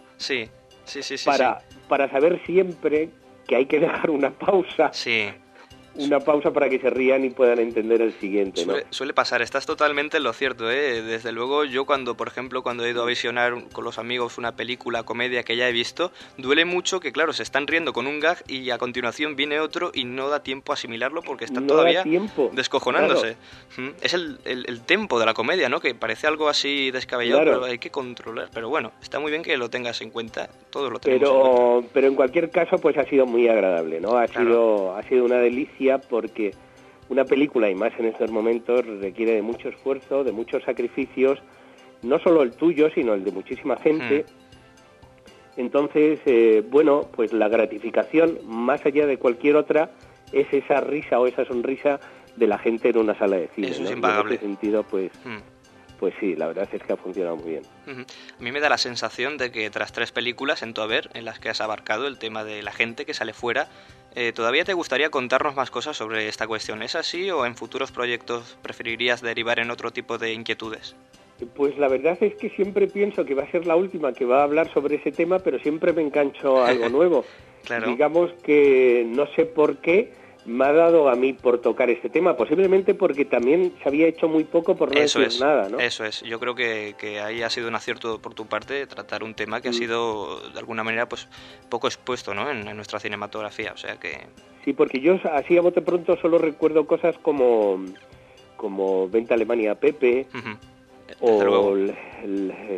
Speaker 26: para saber siempre que hay que dejar una pausa.
Speaker 2: Sí.
Speaker 26: Una pausa para que se rían y puedan entender el siguiente, ¿no?
Speaker 2: Suele pasar, estás totalmente en lo cierto, ¿eh? Desde luego, yo cuando he ido a visionar con los amigos una película, comedia que ya he visto, duele mucho que, claro, se están riendo con un gag y a continuación viene otro y no da tiempo a asimilarlo porque están todavía descojonándose. Claro. Es el tempo de la comedia, ¿no? Que parece algo así descabellado, pero hay que controlar. Pero bueno, está muy bien que lo tengas en cuenta, todos lo tenemos en cuenta.
Speaker 26: Pero en cualquier caso, pues ha sido muy agradable, ¿no? Ha sido una delicia porque una película, y más en estos momentos, requiere de mucho esfuerzo, de muchos sacrificios, no solo el tuyo, sino el de muchísima gente. Entonces, bueno, pues la gratificación, más allá de cualquier otra, es esa risa o esa sonrisa de la gente en una sala de cine.
Speaker 2: Eso
Speaker 26: ¿no?
Speaker 2: es impagable.
Speaker 26: En ese sentido, pues sí, la verdad es que ha funcionado muy bien.
Speaker 2: A mí me da la sensación de que tras 3 películas en tu haber, en las que has abarcado el tema de la gente que sale fuera, ¿todavía te gustaría contarnos más cosas sobre esta cuestión? ¿Es así o en futuros proyectos preferirías derivar en otro tipo de inquietudes?
Speaker 26: Pues la verdad es que siempre pienso que va a ser la última que va a hablar sobre ese tema, pero siempre me engancho a algo nuevo.
Speaker 2: Claro.
Speaker 26: Digamos que no sé por qué me ha dado a mí por tocar este tema, posiblemente porque también se había hecho muy poco por no decir nada, ¿no?
Speaker 2: Eso es, yo creo que ahí ha sido un acierto por tu parte tratar un tema que ha sido de alguna manera pues poco expuesto, ¿no? en nuestra cinematografía, o sea que...
Speaker 26: Sí, porque yo así a bote pronto solo recuerdo cosas como Vente a Alemania, Pepe, o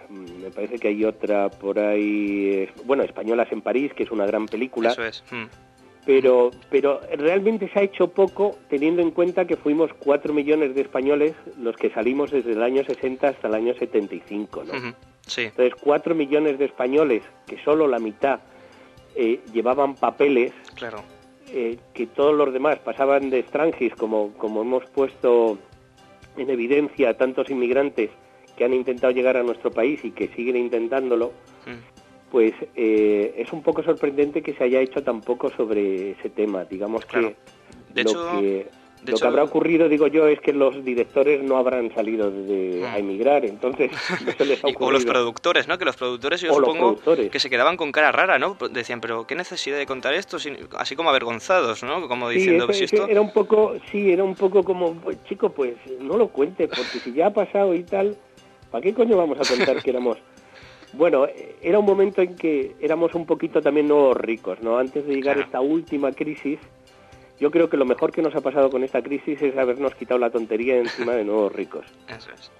Speaker 26: Me parece que hay otra por ahí, bueno, Españolas en París, que es una gran película.
Speaker 2: Eso es.
Speaker 26: Pero realmente se ha hecho poco, teniendo en cuenta que fuimos 4 millones de españoles los que salimos desde el año 60 hasta el año 75, ¿no?
Speaker 2: Sí.
Speaker 26: Entonces, 4 millones de españoles, que solo la mitad llevaban papeles,
Speaker 2: claro,
Speaker 26: que todos los demás pasaban de extranjis, como hemos puesto en evidencia tantos inmigrantes que han intentado llegar a nuestro país y que siguen intentándolo, pues es un poco sorprendente que se haya hecho tan poco sobre ese tema. Digamos
Speaker 2: claro.
Speaker 26: Que lo que habrá ocurrido, digo yo, es que los directores no habrán salido a emigrar, entonces no se les ha ocurrido.
Speaker 2: O los productores, ¿no? Que los productores, yo supongo que se quedaban con cara rara, ¿no? Decían, pero ¿qué necesidad de contar esto? Así como avergonzados, ¿no? Como diciendo,
Speaker 26: sí,
Speaker 2: esto...
Speaker 26: era un poco como, pues, chico, pues no lo cuentes, porque si ya ha pasado y tal, ¿para qué coño vamos a contar que éramos...? Bueno, era un momento en que éramos un poquito también nuevos ricos, ¿no? Antes de llegar a esta última crisis, yo creo que lo mejor que nos ha pasado con esta crisis es habernos quitado la tontería encima de nuevos ricos.
Speaker 2: Eso es.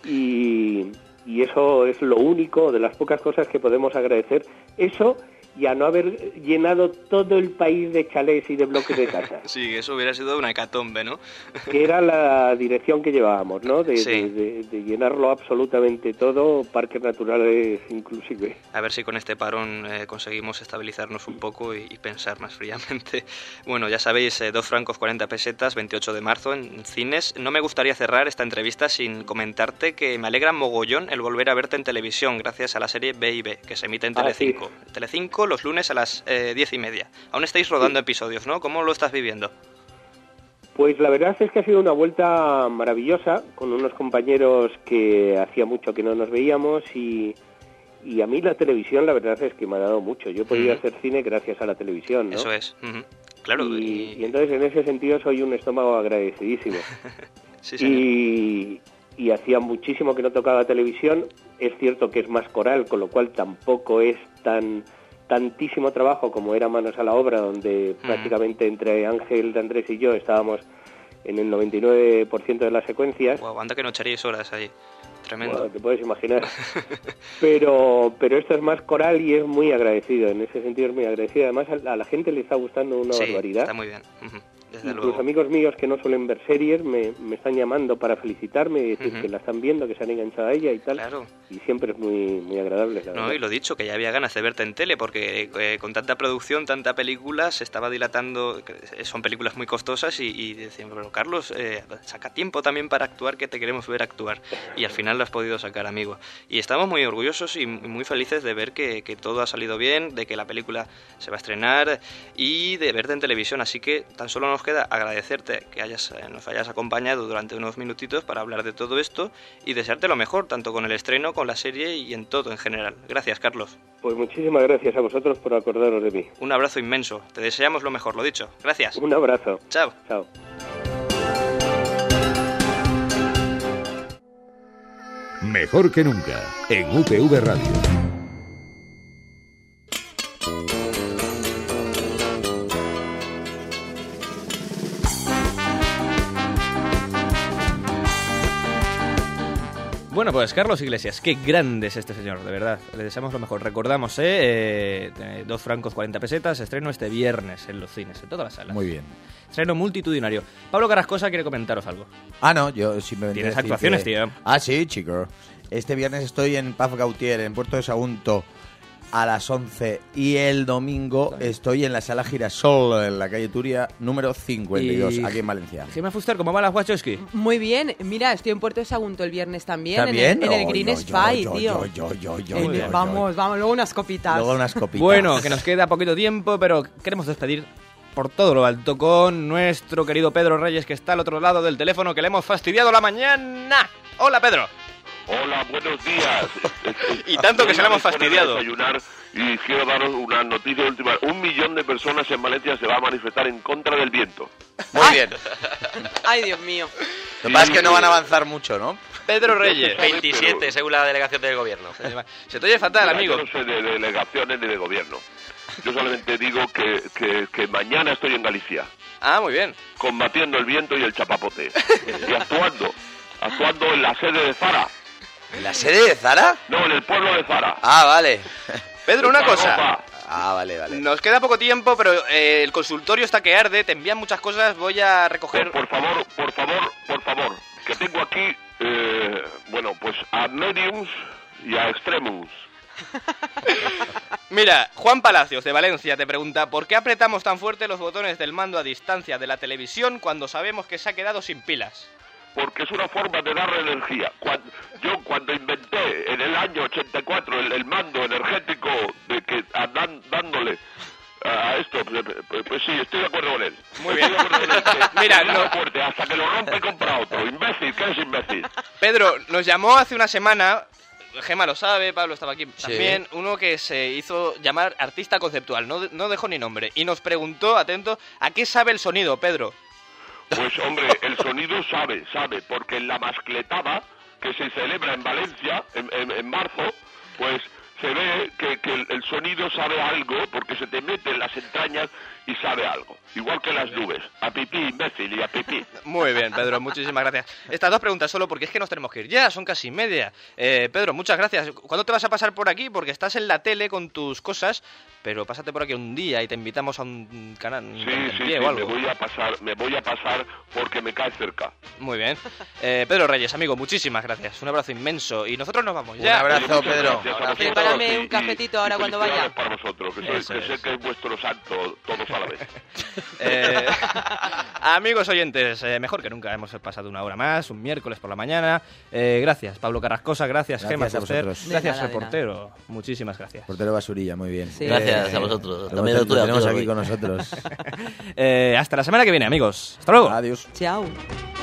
Speaker 26: Y eso es lo único, de las pocas cosas que podemos agradecer. Eso y a no haber llenado todo el país de chalés y de bloques de casas.
Speaker 2: Sí, eso hubiera sido una hecatombe, ¿no?
Speaker 26: Que era la dirección que llevábamos, ¿no? De llenarlo absolutamente todo, parques naturales inclusive.
Speaker 2: A ver si con este parón conseguimos estabilizarnos un poco y pensar más fríamente. Bueno, ya sabéis, 2 francos 40 pesetas, 28 de marzo en cines. No me gustaría cerrar esta entrevista sin comentarte que me alegra mogollón el volver a verte en televisión gracias a la serie B&B, que se emite en Telecinco.
Speaker 26: Sí.
Speaker 2: Telecinco los lunes a las 10:30. Aún estáis rodando episodios, ¿no? ¿Cómo lo estás viviendo?
Speaker 26: Pues la verdad es que ha sido una vuelta maravillosa, con unos compañeros que hacía mucho que no nos veíamos y a mí la televisión la verdad es que me ha dado mucho. Yo he podido hacer cine gracias a la televisión, ¿no?
Speaker 2: Eso es. Claro.
Speaker 26: Y entonces en ese sentido soy un estómago agradecidísimo.
Speaker 2: Sí, señor.
Speaker 26: Y hacía muchísimo que no tocaba televisión. Es cierto que es más coral, con lo cual tampoco es tantísimo trabajo como era Manos a la Obra, donde prácticamente entre Ángel de Andrés y yo estábamos en el 99% de las secuencias.
Speaker 2: Wow, anda que no echaríais horas ahí. Tremendo.
Speaker 26: Bueno, te puedes imaginar. pero esto es más coral y es muy agradecido. En ese sentido es muy agradecido. Además a la gente le está gustando una barbaridad.
Speaker 2: Está muy bien. Desde
Speaker 26: Incluso
Speaker 2: luego.
Speaker 26: Amigos míos que no suelen ver series me están llamando para felicitarme y decir que la están viendo, que se han enganchado a ella y tal.
Speaker 2: Claro.
Speaker 26: Y siempre es muy, muy agradable, la verdad.
Speaker 2: Y lo dicho, que ya había ganas de verte en tele, porque con tanta producción, tanta película, se estaba dilatando. Son películas muy costosas y decían, pero Carlos, saca tiempo también para actuar, que te queremos ver actuar. Y al final lo has podido sacar, amigo. Y estamos muy orgullosos y muy felices de ver que todo ha salido bien, de que la película se va a estrenar y de verte en televisión. Así que tan solo nos queda agradecerte que nos hayas acompañado durante unos minutitos para hablar de todo esto y desearte lo mejor, tanto con el estreno, con la serie y en todo en general. Gracias, Carlos.
Speaker 26: Pues muchísimas gracias a vosotros por acordaros de mí.
Speaker 2: Un abrazo inmenso. Te deseamos lo mejor, lo dicho. Gracias.
Speaker 26: Un abrazo.
Speaker 2: Chao.
Speaker 26: Chao.
Speaker 1: Mejor que nunca, en UPV Radio.
Speaker 2: Bueno, pues Carlos Iglesias, qué grande es este señor, de verdad. Le deseamos lo mejor. Recordamos, 2 francos 40 pesetas, estreno este viernes en los cines, en todas las salas.
Speaker 6: Muy bien.
Speaker 2: Estreno multitudinario. Pablo Carrascosa quiere comentaros algo.
Speaker 6: No, yo simplemente...
Speaker 2: Tienes actuaciones, tío.
Speaker 6: Sí, chico. Este viernes estoy en Paz Gautier, en Puerto de Sagunto, a las 11. Y el domingo estoy en la Sala Girasol, en la calle Turia, número 52, aquí en Valencia.
Speaker 2: Gemma Fuster, ¿cómo va la Wachowski?
Speaker 4: Muy bien. Mira, estoy en Puerto de Sagunto el viernes también.
Speaker 6: ¿También?
Speaker 4: En el Green Spy, tío. Vamos, luego unas copitas.
Speaker 2: Bueno, que nos queda poquito tiempo, pero queremos despedir por todo lo alto con nuestro querido Pedro Reyes, que está al otro lado del teléfono, que le hemos fastidiado la mañana. ¡Hola, Pedro!
Speaker 12: Hola, buenos días.
Speaker 2: Y tanto que se le hemos fastidiado.
Speaker 12: Desayunar y quiero daros una noticia última. 1 millón de personas en Valencia se va a manifestar en contra del viento.
Speaker 6: Muy bien.
Speaker 4: Ay, Dios mío.
Speaker 6: Lo que pasa es que no van a avanzar mucho, ¿no?
Speaker 2: Pedro Reyes.
Speaker 3: 27, según la delegación del gobierno.
Speaker 2: Se te oye fatal, amigo.
Speaker 12: Yo no sé de delegaciones ni de gobierno. Yo solamente digo que mañana estoy en Galicia.
Speaker 2: Muy bien.
Speaker 12: Combatiendo el viento y el chapapote. Y actuando en la sede de Zara.
Speaker 15: ¿En la sede de Zara?
Speaker 12: No, en el pueblo de Zara.
Speaker 15: Ah, vale.
Speaker 2: Pedro, una cosa.
Speaker 15: Ah, vale.
Speaker 2: Nos queda poco tiempo, pero el consultorio está que arde, te envían muchas cosas, voy a recoger...
Speaker 12: Por favor, que tengo aquí, pues a mediums y a extremos.
Speaker 2: Mira, Juan Palacios de Valencia te pregunta ¿por qué apretamos tan fuerte los botones del mando a distancia de la televisión cuando sabemos que se ha quedado sin pilas?
Speaker 12: Porque es una forma de darle energía. Cuando inventé en el año 84 el mando energético de que dándole a esto, pues sí, estoy de acuerdo con él.
Speaker 2: Muy bien.
Speaker 12: Mira, no fuerte, hasta que lo rompe y compra otro. Imbécil, ¿qué es imbécil?
Speaker 2: Pedro, nos llamó hace una semana, Gema lo sabe, Pablo estaba aquí también, uno que se hizo llamar artista conceptual, no dejó ni nombre, y nos preguntó, atento, ¿a qué sabe el sonido, Pedro?
Speaker 12: Pues hombre, el sonido sabe, porque en la mascletada que se celebra en Valencia en marzo, pues se ve que el sonido sabe algo, porque se te mete en las entrañas y sabe algo. Igual que las nubes. A pipí, imbécil, y a pipí.
Speaker 2: Muy bien, Pedro, muchísimas gracias. Estas dos preguntas solo porque es que nos tenemos que ir ya, son casi media. Pedro, muchas gracias. ¿Cuándo te vas a pasar por aquí? Porque estás en la tele con tus cosas, pero pásate por aquí un día y te invitamos a un canal
Speaker 12: sí,
Speaker 2: o algo.
Speaker 12: me voy a pasar porque me cae cerca.
Speaker 2: Muy bien. Pedro Reyes, amigo, muchísimas gracias. Un abrazo inmenso. Y nosotros nos vamos ya.
Speaker 15: Un abrazo, Pedro.
Speaker 4: Prepárame un cafetito ahora cuando vaya.
Speaker 12: Para vosotros, que sé que es vuestro santo, todos a la vez.
Speaker 2: Amigos oyentes, mejor que nunca hemos pasado una hora más, un miércoles por la mañana. Gracias, Pablo Carrascosa, gracias Gema Fuster, gracias reportero, muchísimas gracias.
Speaker 6: Portero Basurilla, muy bien.
Speaker 16: Sí. Gracias a vosotros.
Speaker 6: También lo tenemos aquí con nosotros.
Speaker 2: Hasta la semana que viene, amigos. Hasta luego.
Speaker 6: Adiós.
Speaker 4: Chao.